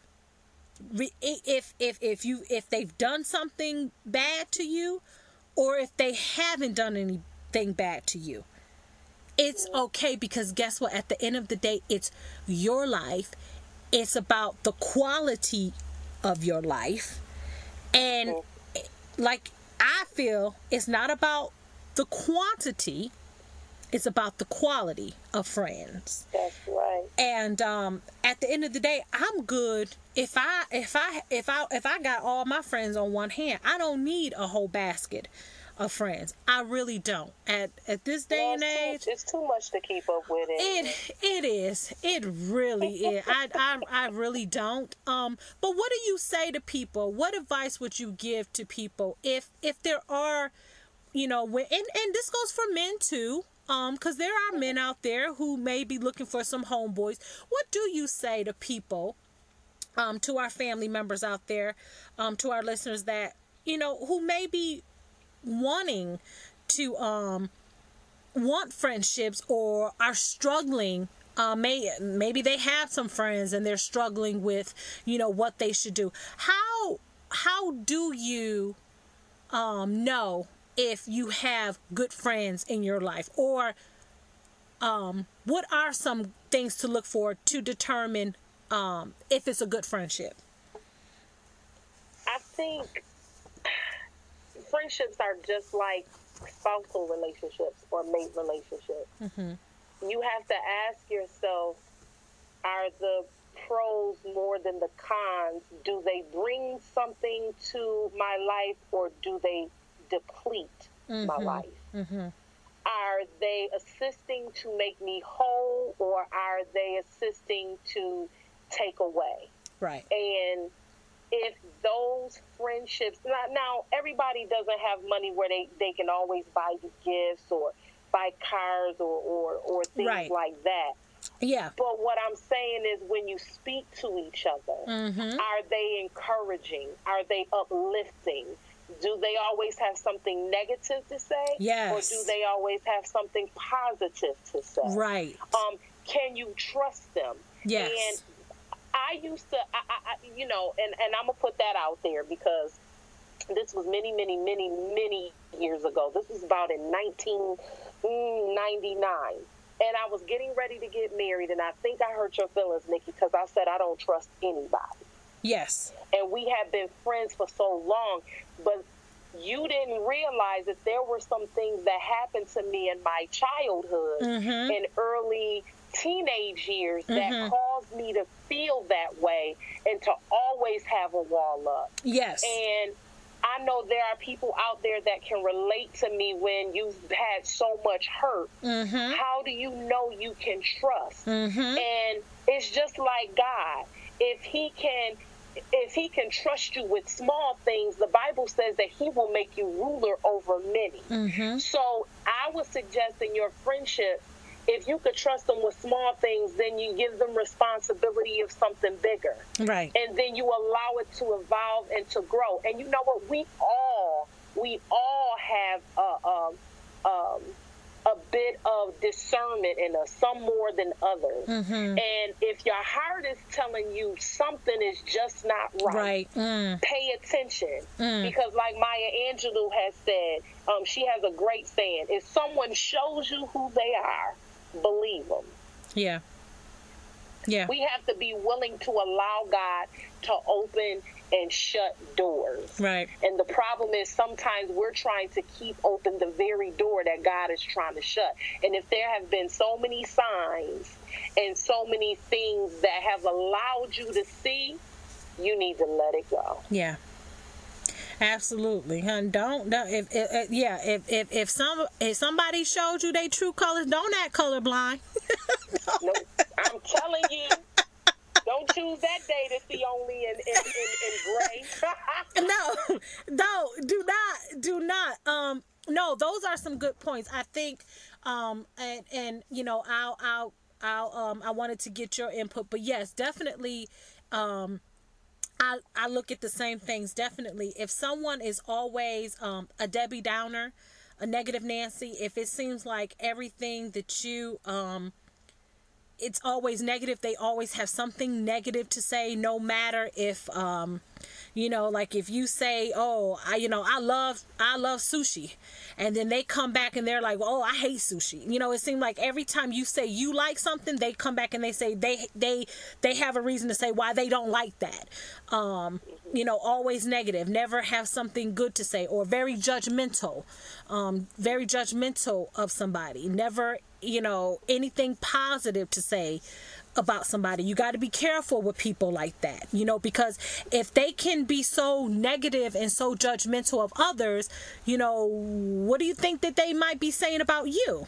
If if if you if they've done something bad to you, or if they haven't done anything bad to you, it's okay, because guess what? At the end of the day, it's your life. It's about the quality of your life. And like I feel, it's not about the quantity. It's about the quality of friends. That's right. And um, at the end of the day, I'm good if I if I if I if I got all my friends on one hand. I don't need a whole basket of friends. I really don't. At at this day well, and age, too, it's too much to keep up with it. It it is. It really is. I, I I really don't. Um, but what do you say to people? What advice would you give to people if if there are, you know, when and, and this goes for men too. Um, because there are men out there who may be looking for some homeboys. What do you say to people, um, to our family members out there, um, to our listeners that, you know, who may be wanting to um want friendships or are struggling? Uh, may maybe they have some friends and they're struggling with, you know, what they should do. How how do you um know if you have good friends in your life, or um what are some things to look for to determine um if it's a good friendship? I think friendships are just like spousal relationships or mate relationships. Mm-hmm. You have to ask yourself, are the pros more than the cons? Do they bring something to my life, or do they deplete mm-hmm. my life? Mm-hmm. Are they assisting to make me whole, or are they assisting to take away? Right. And if those friendships, now, now everybody doesn't have money where they, they can always buy you gifts or buy cars or, or, or things right. like that. Yeah. But what I'm saying is, when you speak to each other, mm-hmm. are they encouraging? Are they uplifting? Do they always have something negative to say? Yes. Or do they always have something positive to say? Right. Um, can you trust them? Yes. And I used to, I, I, you know, and, and I'm going to put that out there, because this was many, many, many, many years ago. This was about in nineteen ninety-nine. And I was getting ready to get married, and I think I hurt your feelings, Nikki, because I said I don't trust anybody. Yes. And we had been friends for so long, but you didn't realize that there were some things that happened to me in my childhood mm-hmm. and early teenage years mm-hmm. that caused me to feel that way and to always have a wall up. Yes. And I know there are people out there that can relate to me when you've had so much hurt. Mm-hmm. How do you know you can trust? Mm-hmm. And it's just like God. If he can if he can trust you with small things, the Bible says that he will make you ruler over many. Mm-hmm. So I would suggest in your friendship, if you could trust them with small things, then you give them responsibility of something bigger. Right. And then you allow it to evolve and to grow. And you know what? We all, we all have uh, um, um, a bit of discernment in us, some more than others. Mm-hmm. And if your heart is telling you something is just not right, right. Mm. pay attention. Mm. Because like Maya Angelou has said, um, she has a great saying, if someone shows you who they are, believe them. Yeah. Yeah. We have to be willing to allow God to open and shut doors. Right. And the problem is sometimes we're trying to keep open the very door that God is trying to shut. And if there have been so many signs and so many things that have allowed you to see, you need to let it go. Yeah. Absolutely, hun. Don't, don't if, if, if yeah, if, if if some if somebody showed you their true colors, don't act colorblind. No, I'm telling you, don't choose that day to see only in in, in, in gray. No, no, do not, do not. Um, no, those are some good points. I think, um, and and you know, I'll I'll I'll um, I wanted to get your input, but yes, definitely, um. I, I look at the same things, definitely. If someone is always um, a Debbie Downer, a negative Nancy, if it seems like everything that you, um, it's always negative, they always have something negative to say, no matter if, um, you know, like if you say, oh, I, you know, I love, I love sushi. And then they come back and they're like, oh, I hate sushi. You know, it seems like every time you say you like something, they come back and they say they, they, they have a reason to say why they don't like that. Um, you know, always negative, never have something good to say, or very judgmental, um, very judgmental of somebody, never, you know, anything positive to say about somebody. You got to be careful with people like that, you know, because if they can be so negative and so judgmental of others, you know, what do you think that they might be saying about you?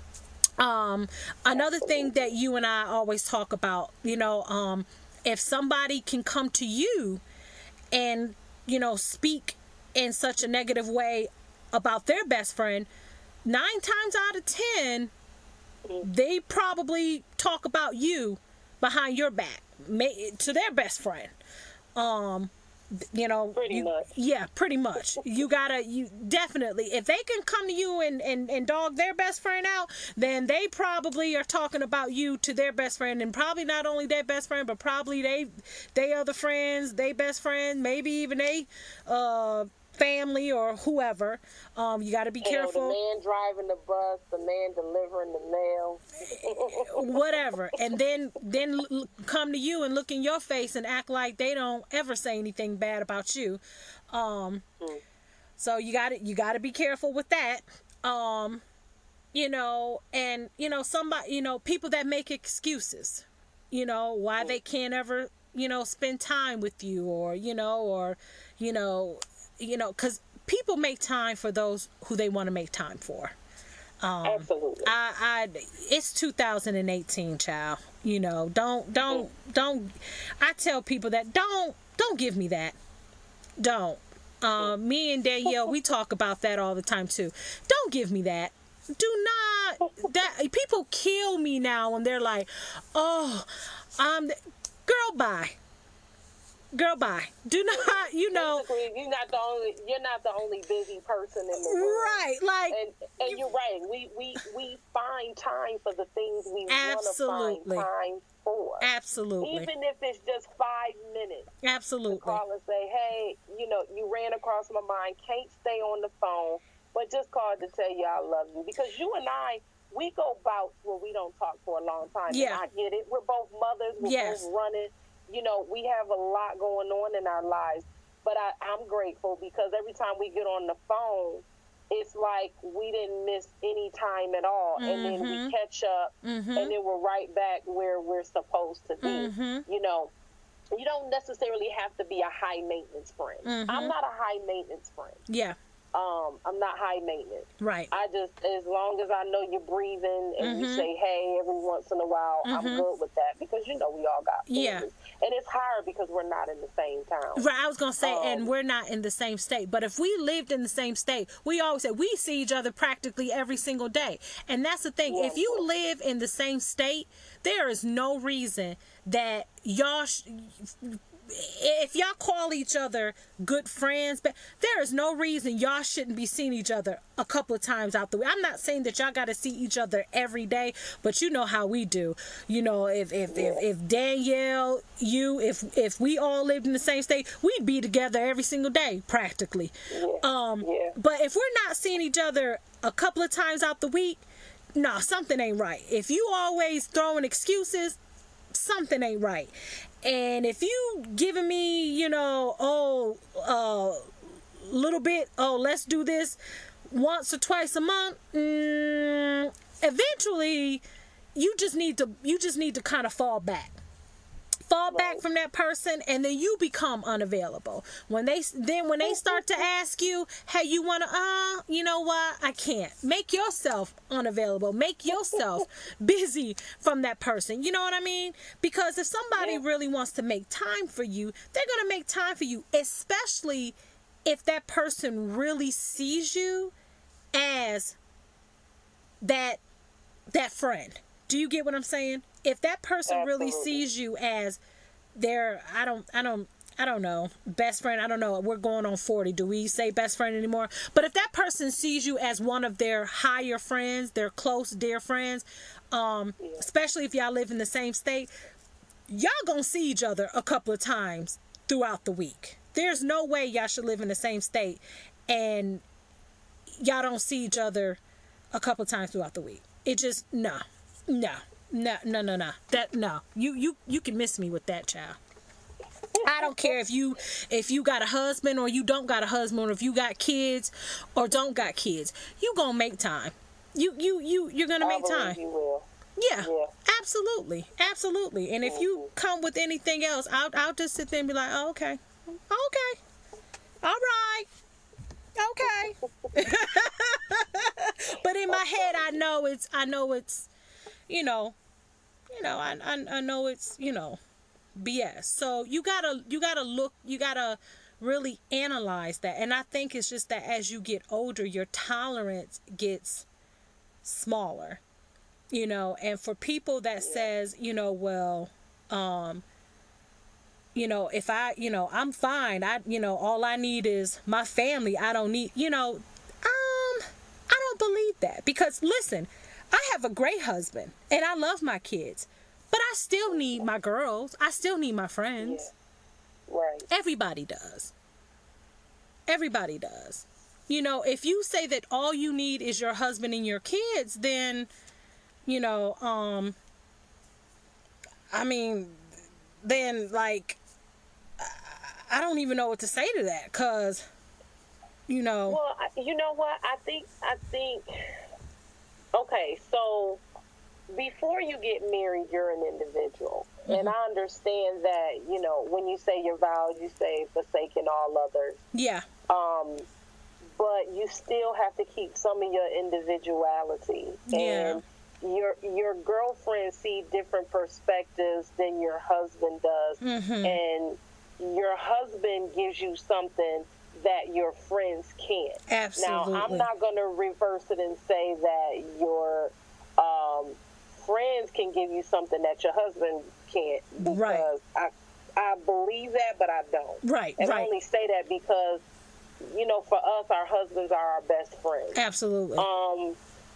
Um, another thing that you and I always talk about, you know, um, if somebody can come to you and, you know, speak in such a negative way about their best friend, nine times out of ten, they probably talk about you behind your back to their best friend. Um, you know, pretty you, much. Yeah, pretty much. You gotta, you definitely, if they can come to you and, and, and dog their best friend out, then they probably are talking about you to their best friend, and probably not only their best friend, but probably they, they other friends, they best friend, maybe even they, uh, family or whoever. Um, you got to be you careful. Know, the man driving the bus, the man delivering the mail, whatever, and then then l- come to you and look in your face and act like they don't ever say anything bad about you. Um, mm. So you got to you got to be careful with that. Um, you know, and you know somebody, you know, people that make excuses, you know, why mm. they can't ever, you know, spend time with you, or you know, or you know. You know, because people make time for those who they want to make time for. Um, Absolutely. I, I, it's two thousand eighteen, child. You know, don't, don't, mm. don't. I tell people that don't, don't give me that. Don't. Uh, mm. Me and Danielle, we talk about that all the time too. Don't give me that. Do not. That people kill me now when they're like, "Oh, um, girl, bye." Girl, bye. Do not, you know. Basically, you're not the only. You're not the only busy person in the world. Right, like. And, and you, you're right. We we we find time for the things we want to find time for. Absolutely. Even if it's just five minutes. Absolutely. To call and say, hey, you know, you ran across my mind. Can't stay on the phone, but just called to tell you I love you, because you and I. We go bouts where we don't talk for a long time. Yeah. And I get it. We're both mothers. We're yes. both running. You know, we have a lot going on in our lives, but I, I'm grateful because every time we get on the phone, it's like we didn't miss any time at all. Mm-hmm. And then we catch up, mm-hmm. and then we're right back where we're supposed to be. Mm-hmm. You know, you don't necessarily have to be a high maintenance friend. Mm-hmm. I'm not a high maintenance friend. Yeah. Um, I'm not high maintenance. Right. I just, as long as I know you're breathing and mm-hmm. you say, hey, every once in a while, mm-hmm. I'm good with that, because, you know, we all got families. Yeah. And it's hard because we're not in the same town. Right, I was going to say, um, and we're not in the same state. But if we lived in the same state, we always say we see each other practically every single day. And that's the thing. Yeah, if you cool. live in the same state, there is no reason that y'all... Sh- if y'all call each other good friends, but there is no reason y'all shouldn't be seeing each other a couple of times out the week. I'm not saying that y'all got to see each other every day, but you know how we do. You know, if if if, if Danielle, you, if if we all lived in the same state, we'd be together every single day practically. Yeah. Um, yeah. But if we're not seeing each other a couple of times out the week, no, something ain't right. If you always throwing excuses, something ain't right. And if you giving me, you know, oh, uh, little bit, oh, let's do this once or twice a month, mm, eventually you just need to, you just need to kind of fall back. Fall back from that person, and then you become unavailable. When they then when they start to ask you, hey, you want to, uh, you know what? I can't. Make yourself unavailable. Make yourself busy from that person. You know what I mean? Because if somebody yeah. really wants to make time for you, they're going to make time for you, especially if that person really sees you as that that friend. Do you get what I'm saying? If that person Absolutely. really sees you as their, I don't, I don't, I don't know, best friend, I don't know, we're going on forty. Do we say best friend anymore? But if that person sees you as one of their higher friends, their close, dear friends, um, yeah. especially if y'all live in the same state, y'all gonna see each other a couple of times throughout the week. There's no way y'all should live in the same state and y'all don't see each other a couple of times throughout the week. It just, no, no. No, no, no, no. That no. You you you can miss me with that, child. I don't care if you if you got a husband or you don't got a husband, or if you got kids or don't got kids. You gonna make time. You you you you're gonna make time. You will. Yeah, yeah, absolutely, absolutely. And if you come with anything else, I'll I'll just sit there and be like, oh, okay, okay, all right. Okay. But in my head, I know it's I know it's. You know, you know, I, I I know it's, you know, B S. So you gotta you gotta look, you gotta really analyze that. And I think it's just that as you get older, your tolerance gets smaller. You know, and for people that says, you know, well, um, you know, if I, you know, I'm fine. I, you know, all I need is my family. I don't need, you know, um, I don't believe that, because listen. I have a great husband and I love my kids, but I still need my girls. I still need my friends. Yeah. Right. Everybody does. Everybody does. You know, if you say that all you need is your husband and your kids, then, you know, um, I mean, then like, I don't even know what to say to that, because, you know. Well, you know what? I think, I think... Okay, so before you get married, you're an individual. Mm-hmm. And I understand that, you know, when you say your vows, you say forsaking all others. Yeah. Um, but you still have to keep some of your individuality. Yeah. And your your girlfriend see different perspectives than your husband does. Mm-hmm. And your husband gives you something that your friends can't. Absolutely. Now, I'm not going to reverse it and say that your um, friends can give you something that your husband can't. Because right. I, I believe that, but I don't. Right, and right. I only say that because, you know, for us, our husbands are our best friends. Absolutely. Um,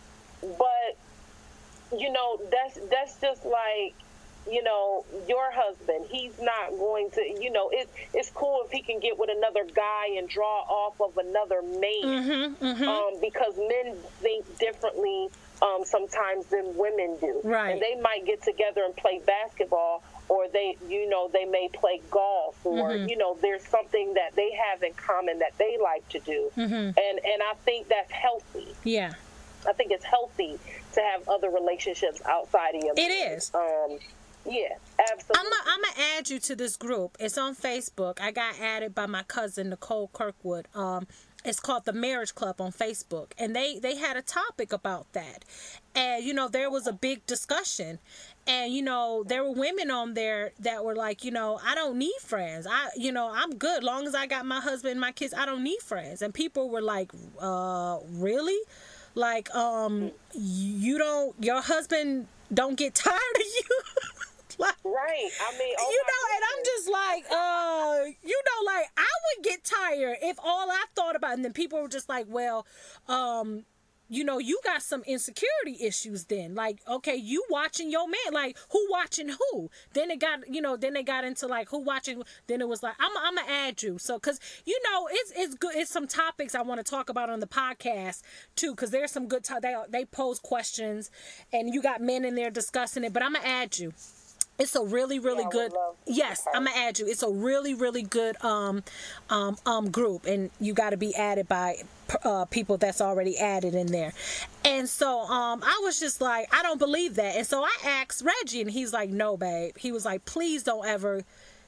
but, you know, that's that's just like, you know, your husband, he's not going to, you know, it, it's cool if he can get with another guy and draw off of another man. Mm-hmm, mm-hmm. Um, because men think differently um, sometimes than women do. Right. And they might get together and play basketball, or they, you know, they may play golf, or, mm-hmm. you know, there's something that they have in common that they like to do. Mm-hmm. And, and I think that's healthy. Yeah. I think it's healthy to have other relationships outside of your It marriage. is. Um, Yeah, absolutely. I'm going to add you to this group. It's on Facebook. I got added by my cousin, Nicole Kirkwood. Um, it's called the Marriage Club on Facebook. And they, they had a topic about that. And, you know, there was a big discussion. And, you know, there were women on there that were like, you know, I don't need friends. I, you know, I'm good. Long as I got my husband and my kids, I don't need friends. And people were like, uh, really? Like, um, you don't, your husband don't get tired of you? like, right. I mean, oh you my know, and I'm just like, uh, you know, like I would get tired if all I thought about, and then people were just like, well, um, you know, you got some insecurity issues then. Like, okay, you watching your man, like who watching who? Then it got, you know, then they got into like who watching who? Then it was like, I'm I'm gonna add you. So cause you know, it's it's good, it's some topics I want to talk about on the podcast too, cause there's some good to- they they pose questions and you got men in there discussing it, but I'm gonna add you. It's a really, really Yeah, I good. would love to Yes, be I'm gonna add you. It's a really, really good um, um, um group, and you got to be added by uh, people that's already added in there. And so um, I was just like, I don't believe that. And so I asked Reggie, and he's like, no, babe. He was like, please don't ever,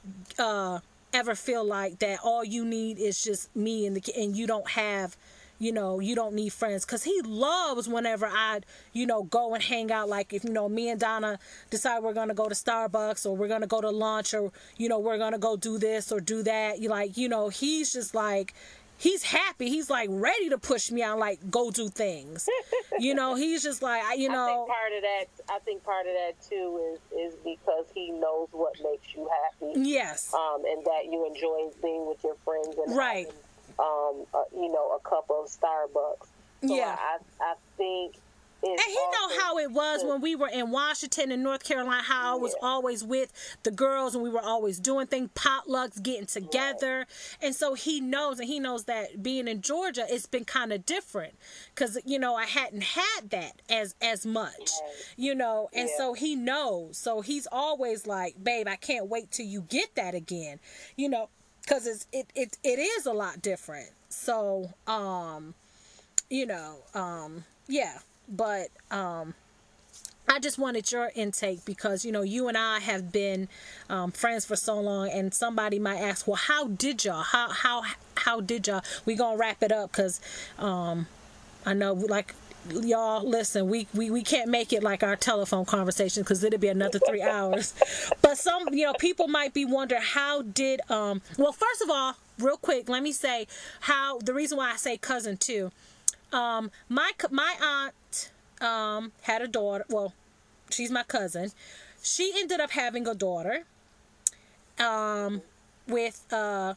uh, ever feel like that. All you need is just me and the kid, and you don't have. You know, you don't need friends, because he loves whenever I, you know, go and hang out. Like if, you know, me and Donna decide we're going to go to Starbucks or we're going to go to lunch or, you know, we're going to go do this or do that. You like, you know, he's just like, he's happy. He's like ready to push me out, like go do things. You know, he's just like, you know. I think part of that, I think part of that too is, is because he knows what makes you happy. Yes. Um, and that you enjoy being with your friends and right. having, um, uh, you know, a cup of Starbucks. So yeah. I, I think. And he know how it was when we were in Washington and North Carolina, how I was yeah. always with the girls and we were always doing things, potlucks, getting together. Right. And so he knows, and he knows that being in Georgia, it's been kind of different because, you know, I hadn't had that as, as much, right. you know, and yeah. so he knows. So he's always like, babe, I can't wait till you get that again, you know, because it's, it, it, it is a lot different. So, um, you know, um, yeah. But um, I just wanted your intake because, you know, you and I have been um, friends for so long, and somebody might ask, well, how did y'all? How how how did y'all? We gonna wrap it up because um, I know, like, y'all listen, we, we we can't make it like our telephone conversation because it'll be another three hours. But some, you know, people might be wondering, how did um? Well, first of all, real quick, let me say how the reason why I say cousin too. Um, my my aunt um, had a daughter. Well, she's my cousin. She ended up having a daughter um, with uh,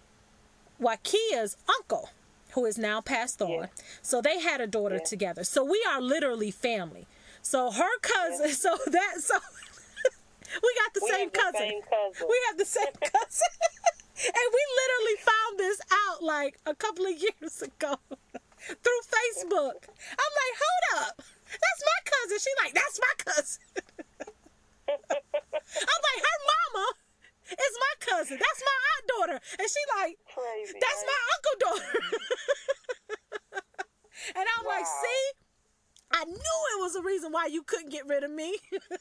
Wakia's uncle, who is now passed on. Yeah. So they had a daughter yeah. together. So we are literally family. So her cousin. Yeah. So that so we got the we same have the cousin. Same cousin. We have the same cousin. And we literally found this out like a couple of years ago. Through Facebook. I'm like, hold up. That's my cousin. She's like, that's my cousin. I'm like, her mama is my cousin. That's my aunt daughter. And she like, crazy, that's right? my uncle daughter. And I'm wow. like, see? I knew it was a reason why you couldn't get rid of me.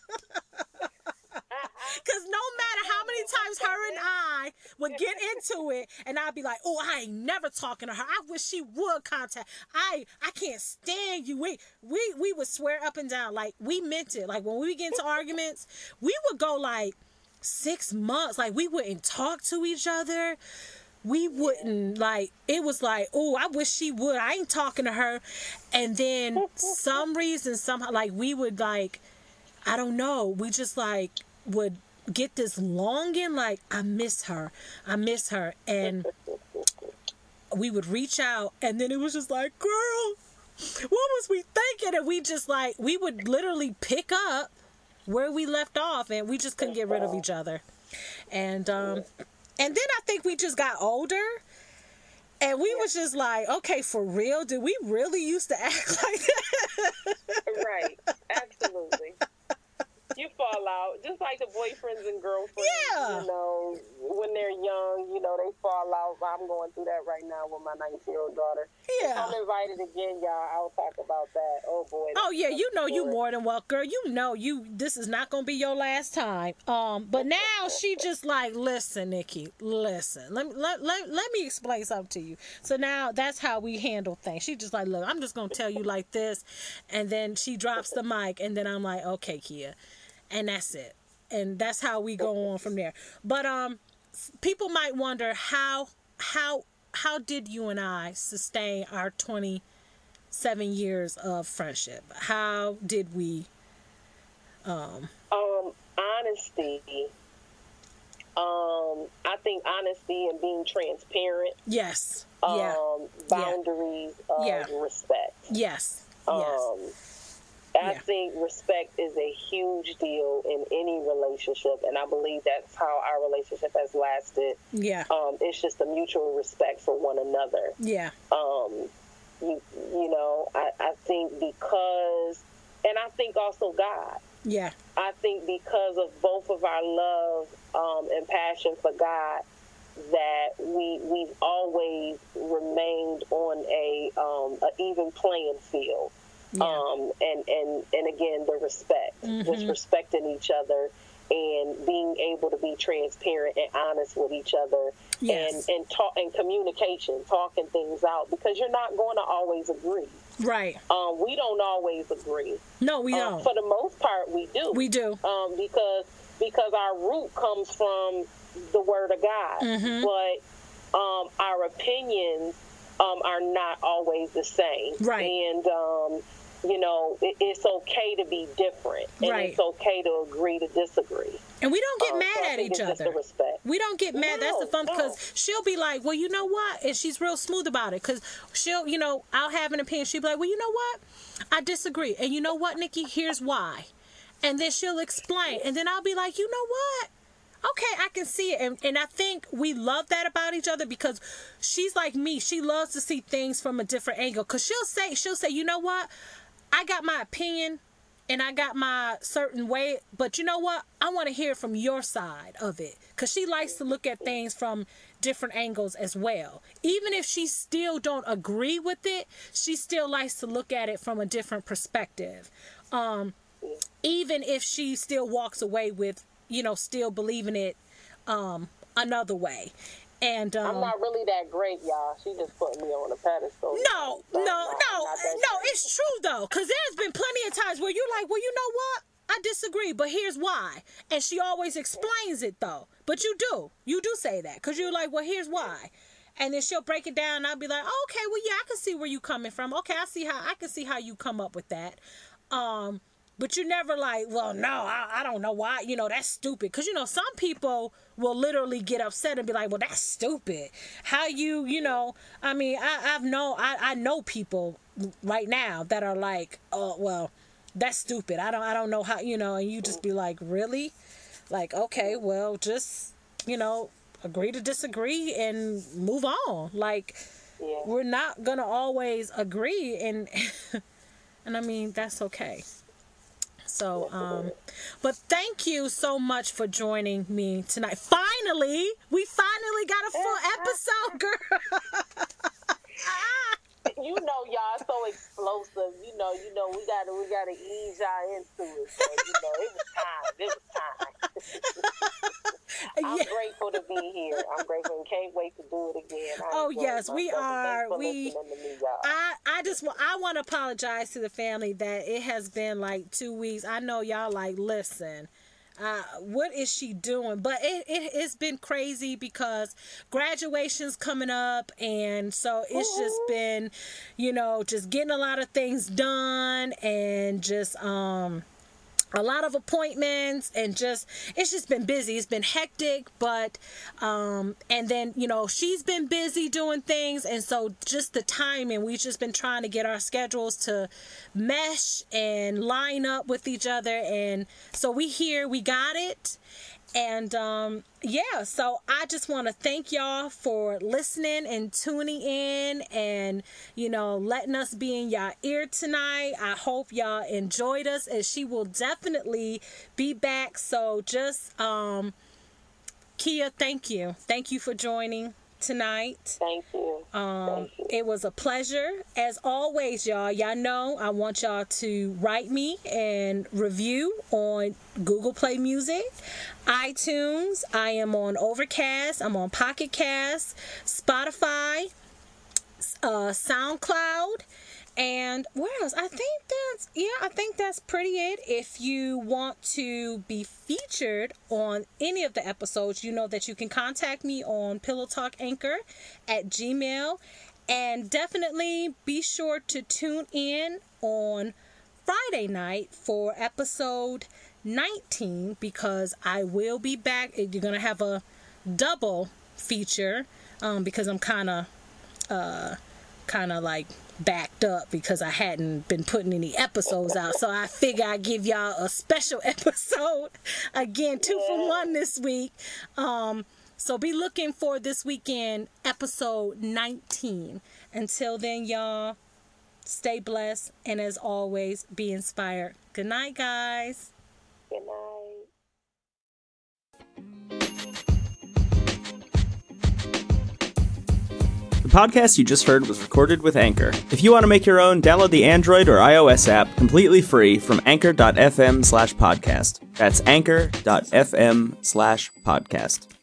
Because no matter how many times her and I would get into it, and I'd be like, oh, I ain't never talking to her. I wish she would contact. I I can't stand you. We, we, we would swear up and down. Like, we meant it. Like, when we get into arguments, we would go like six months. Like, we wouldn't talk to each other. We wouldn't, like, it was like, oh, I wish she would. I ain't talking to her. And then some reason, somehow, like, we would, like, I don't know. We just, like, would get this longing, like, I miss her. I miss her. And we would reach out, and then it was just like, girl, what was we thinking? And we just, like, we would literally pick up where we left off, and we just couldn't get rid of each other. And, um... And then I think we just got older, and we yeah. was just like, okay, for real? Did we really used to act like that? Right. Absolutely. You fall out, just like the boyfriends and girlfriends, yeah. you know, when they're young, you know, they fall out. I'm going through that right now with my nineteen-year-old daughter. Yeah. If I'm invited again, y'all, I'll talk about that. Oh, boy. Oh, yeah, you know you more than well, girl. You know you. This is not going to be your last time. Um, But now she just like, listen, Nikki, listen. Let, me, let, let, let me explain something to you. So now that's how we handle things. She just like, look, I'm just going to tell you like this. And then she drops the mic, and then I'm like, okay, Kia. And that's it. And that's how we go on from there. But um, people might wonder how how how did you and I sustain our twenty-seven years of friendship? How did we? Um, um honesty, um, I think honesty and being transparent. Yes. Um, Yeah. boundaries Yeah. of yeah. respect. Yes. Um, yes. I yeah. think respect is a huge deal in any relationship, and I believe that's how our relationship has lasted. Yeah. Um, it's just a mutual respect for one another. Yeah. Um, you, you know, I, I think because, and I think also God. Yeah. I think because of both of our love um, and passion for God, that we we've always remained on a um, a even playing field. Yeah. Um, and, and, and again, the respect, mm-hmm. just respecting each other and being able to be transparent and honest with each other. Yes. and, and talk and communication, talking things out, because you're not going to always agree. Right. Um, we don't always agree. No, we um, don't. For the most part, we do. We do. Um, because because our root comes from the Word of God. Mm-hmm. But um, our opinions um, are not always the same. Right. And um, you know, it, it's okay to be different, and right. it's okay to agree to disagree. And we don't get um, mad so at each other. Respect. We don't get mad. No, That's the fun, no. because she'll be like, well, you know what? And she's real smooth about it, because she'll, you know, I'll have an opinion. She'll be like, well, you know what? I disagree. And you know what, Nikki? Here's why. And then she'll explain. And then I'll be like, you know what? Okay, I can see it. And, and I think we love that about each other, because she's like me. She loves to see things from a different angle, because she'll say, she'll say, you know what? I got my opinion and I got my certain way, but you know what? I want to hear from your side of it, because she likes to look at things from different angles as well. Even if she still don't agree with it, she still likes to look at it from a different perspective. Um, even if she still walks away with, you know, still believing it um, another way. And um, I'm not really that great, y'all. She just put me on a pedestal. No, no, no, no. It's true though, because there's been plenty of times where you're like, well, you know what? I disagree, but here's why. And she always explains it though. But you do, you do say that, because you're like, well, here's why. And then she'll break it down, and I'll be like, oh, okay, well, yeah, I can see where you're coming from. Okay, I see how I can see how you come up with that. Um. But you're never like, well, no, I, I don't know why, you know, that's stupid. Because, you know, some people will literally get upset and be like, well, that's stupid. How you, you know, I mean, I, I've know, I, I know people right now that are like, oh, well, that's stupid. I don't, I don't know how, you know, and you just be like, really? Like, okay, well, just, you know, agree to disagree and move on. Like, yeah. We're not going to always agree. And, and I mean, that's okay. So, um, but thank you so much for joining me tonight. Finally, we finally got a full episode, girl. You know, y'all so explosive. You know, you know, we gotta, we gotta ease y'all into it. So, you know, it was time. It was time. I'm yeah. grateful to be here. I'm grateful and can't wait to do it again. I oh yes, we are. We. Me, I I just I want to apologize to the family that it has been like two weeks. I know y'all like listen. Uh, what is she doing? But it, it, it's been crazy because graduation's coming up. And so it's just been, you know, just getting a lot of things done and just, um, a lot of appointments and just, it's just been busy. It's been hectic, but, um, and then, you know, she's been busy doing things. And so just the timing, we've just been trying to get our schedules to mesh and line up with each other. And so we here, we got it. And, um, yeah, so I just want to thank y'all for listening and tuning in and, you know, letting us be in y'all ear tonight. I hope y'all enjoyed us, and she will definitely be back. So just, um, Kia, thank you. Thank you for joining tonight. Thank you. Um, Thank you. It was a pleasure. As always, y'all, y'all know I want y'all to write me and review on Google Play Music, iTunes. I am on Overcast. I'm on Pocket Cast, Spotify, uh, SoundCloud. And where else? I think that's, yeah, I think that's pretty it. If you want to be featured on any of the episodes, you know that you can contact me on Pillow Talk Anchor at Gmail. And definitely be sure to tune in on Friday night for episode nineteen, because I will be back. You're going to have a double feature um, because I'm kind of uh, kind of like backed up because I hadn't been putting any episodes out. So I figure I'd give y'all a special episode. Again, two yeah. for one this week. Um, so be looking for this weekend, episode nineteen. Until then, y'all, stay blessed. And as always, be inspired. Good night, guys. Good night. The podcast you just heard was recorded with Anchor. If you want to make your own, download the Android or iOS app completely free from anchor.fm slash podcast. That's anchor.fm slash podcast.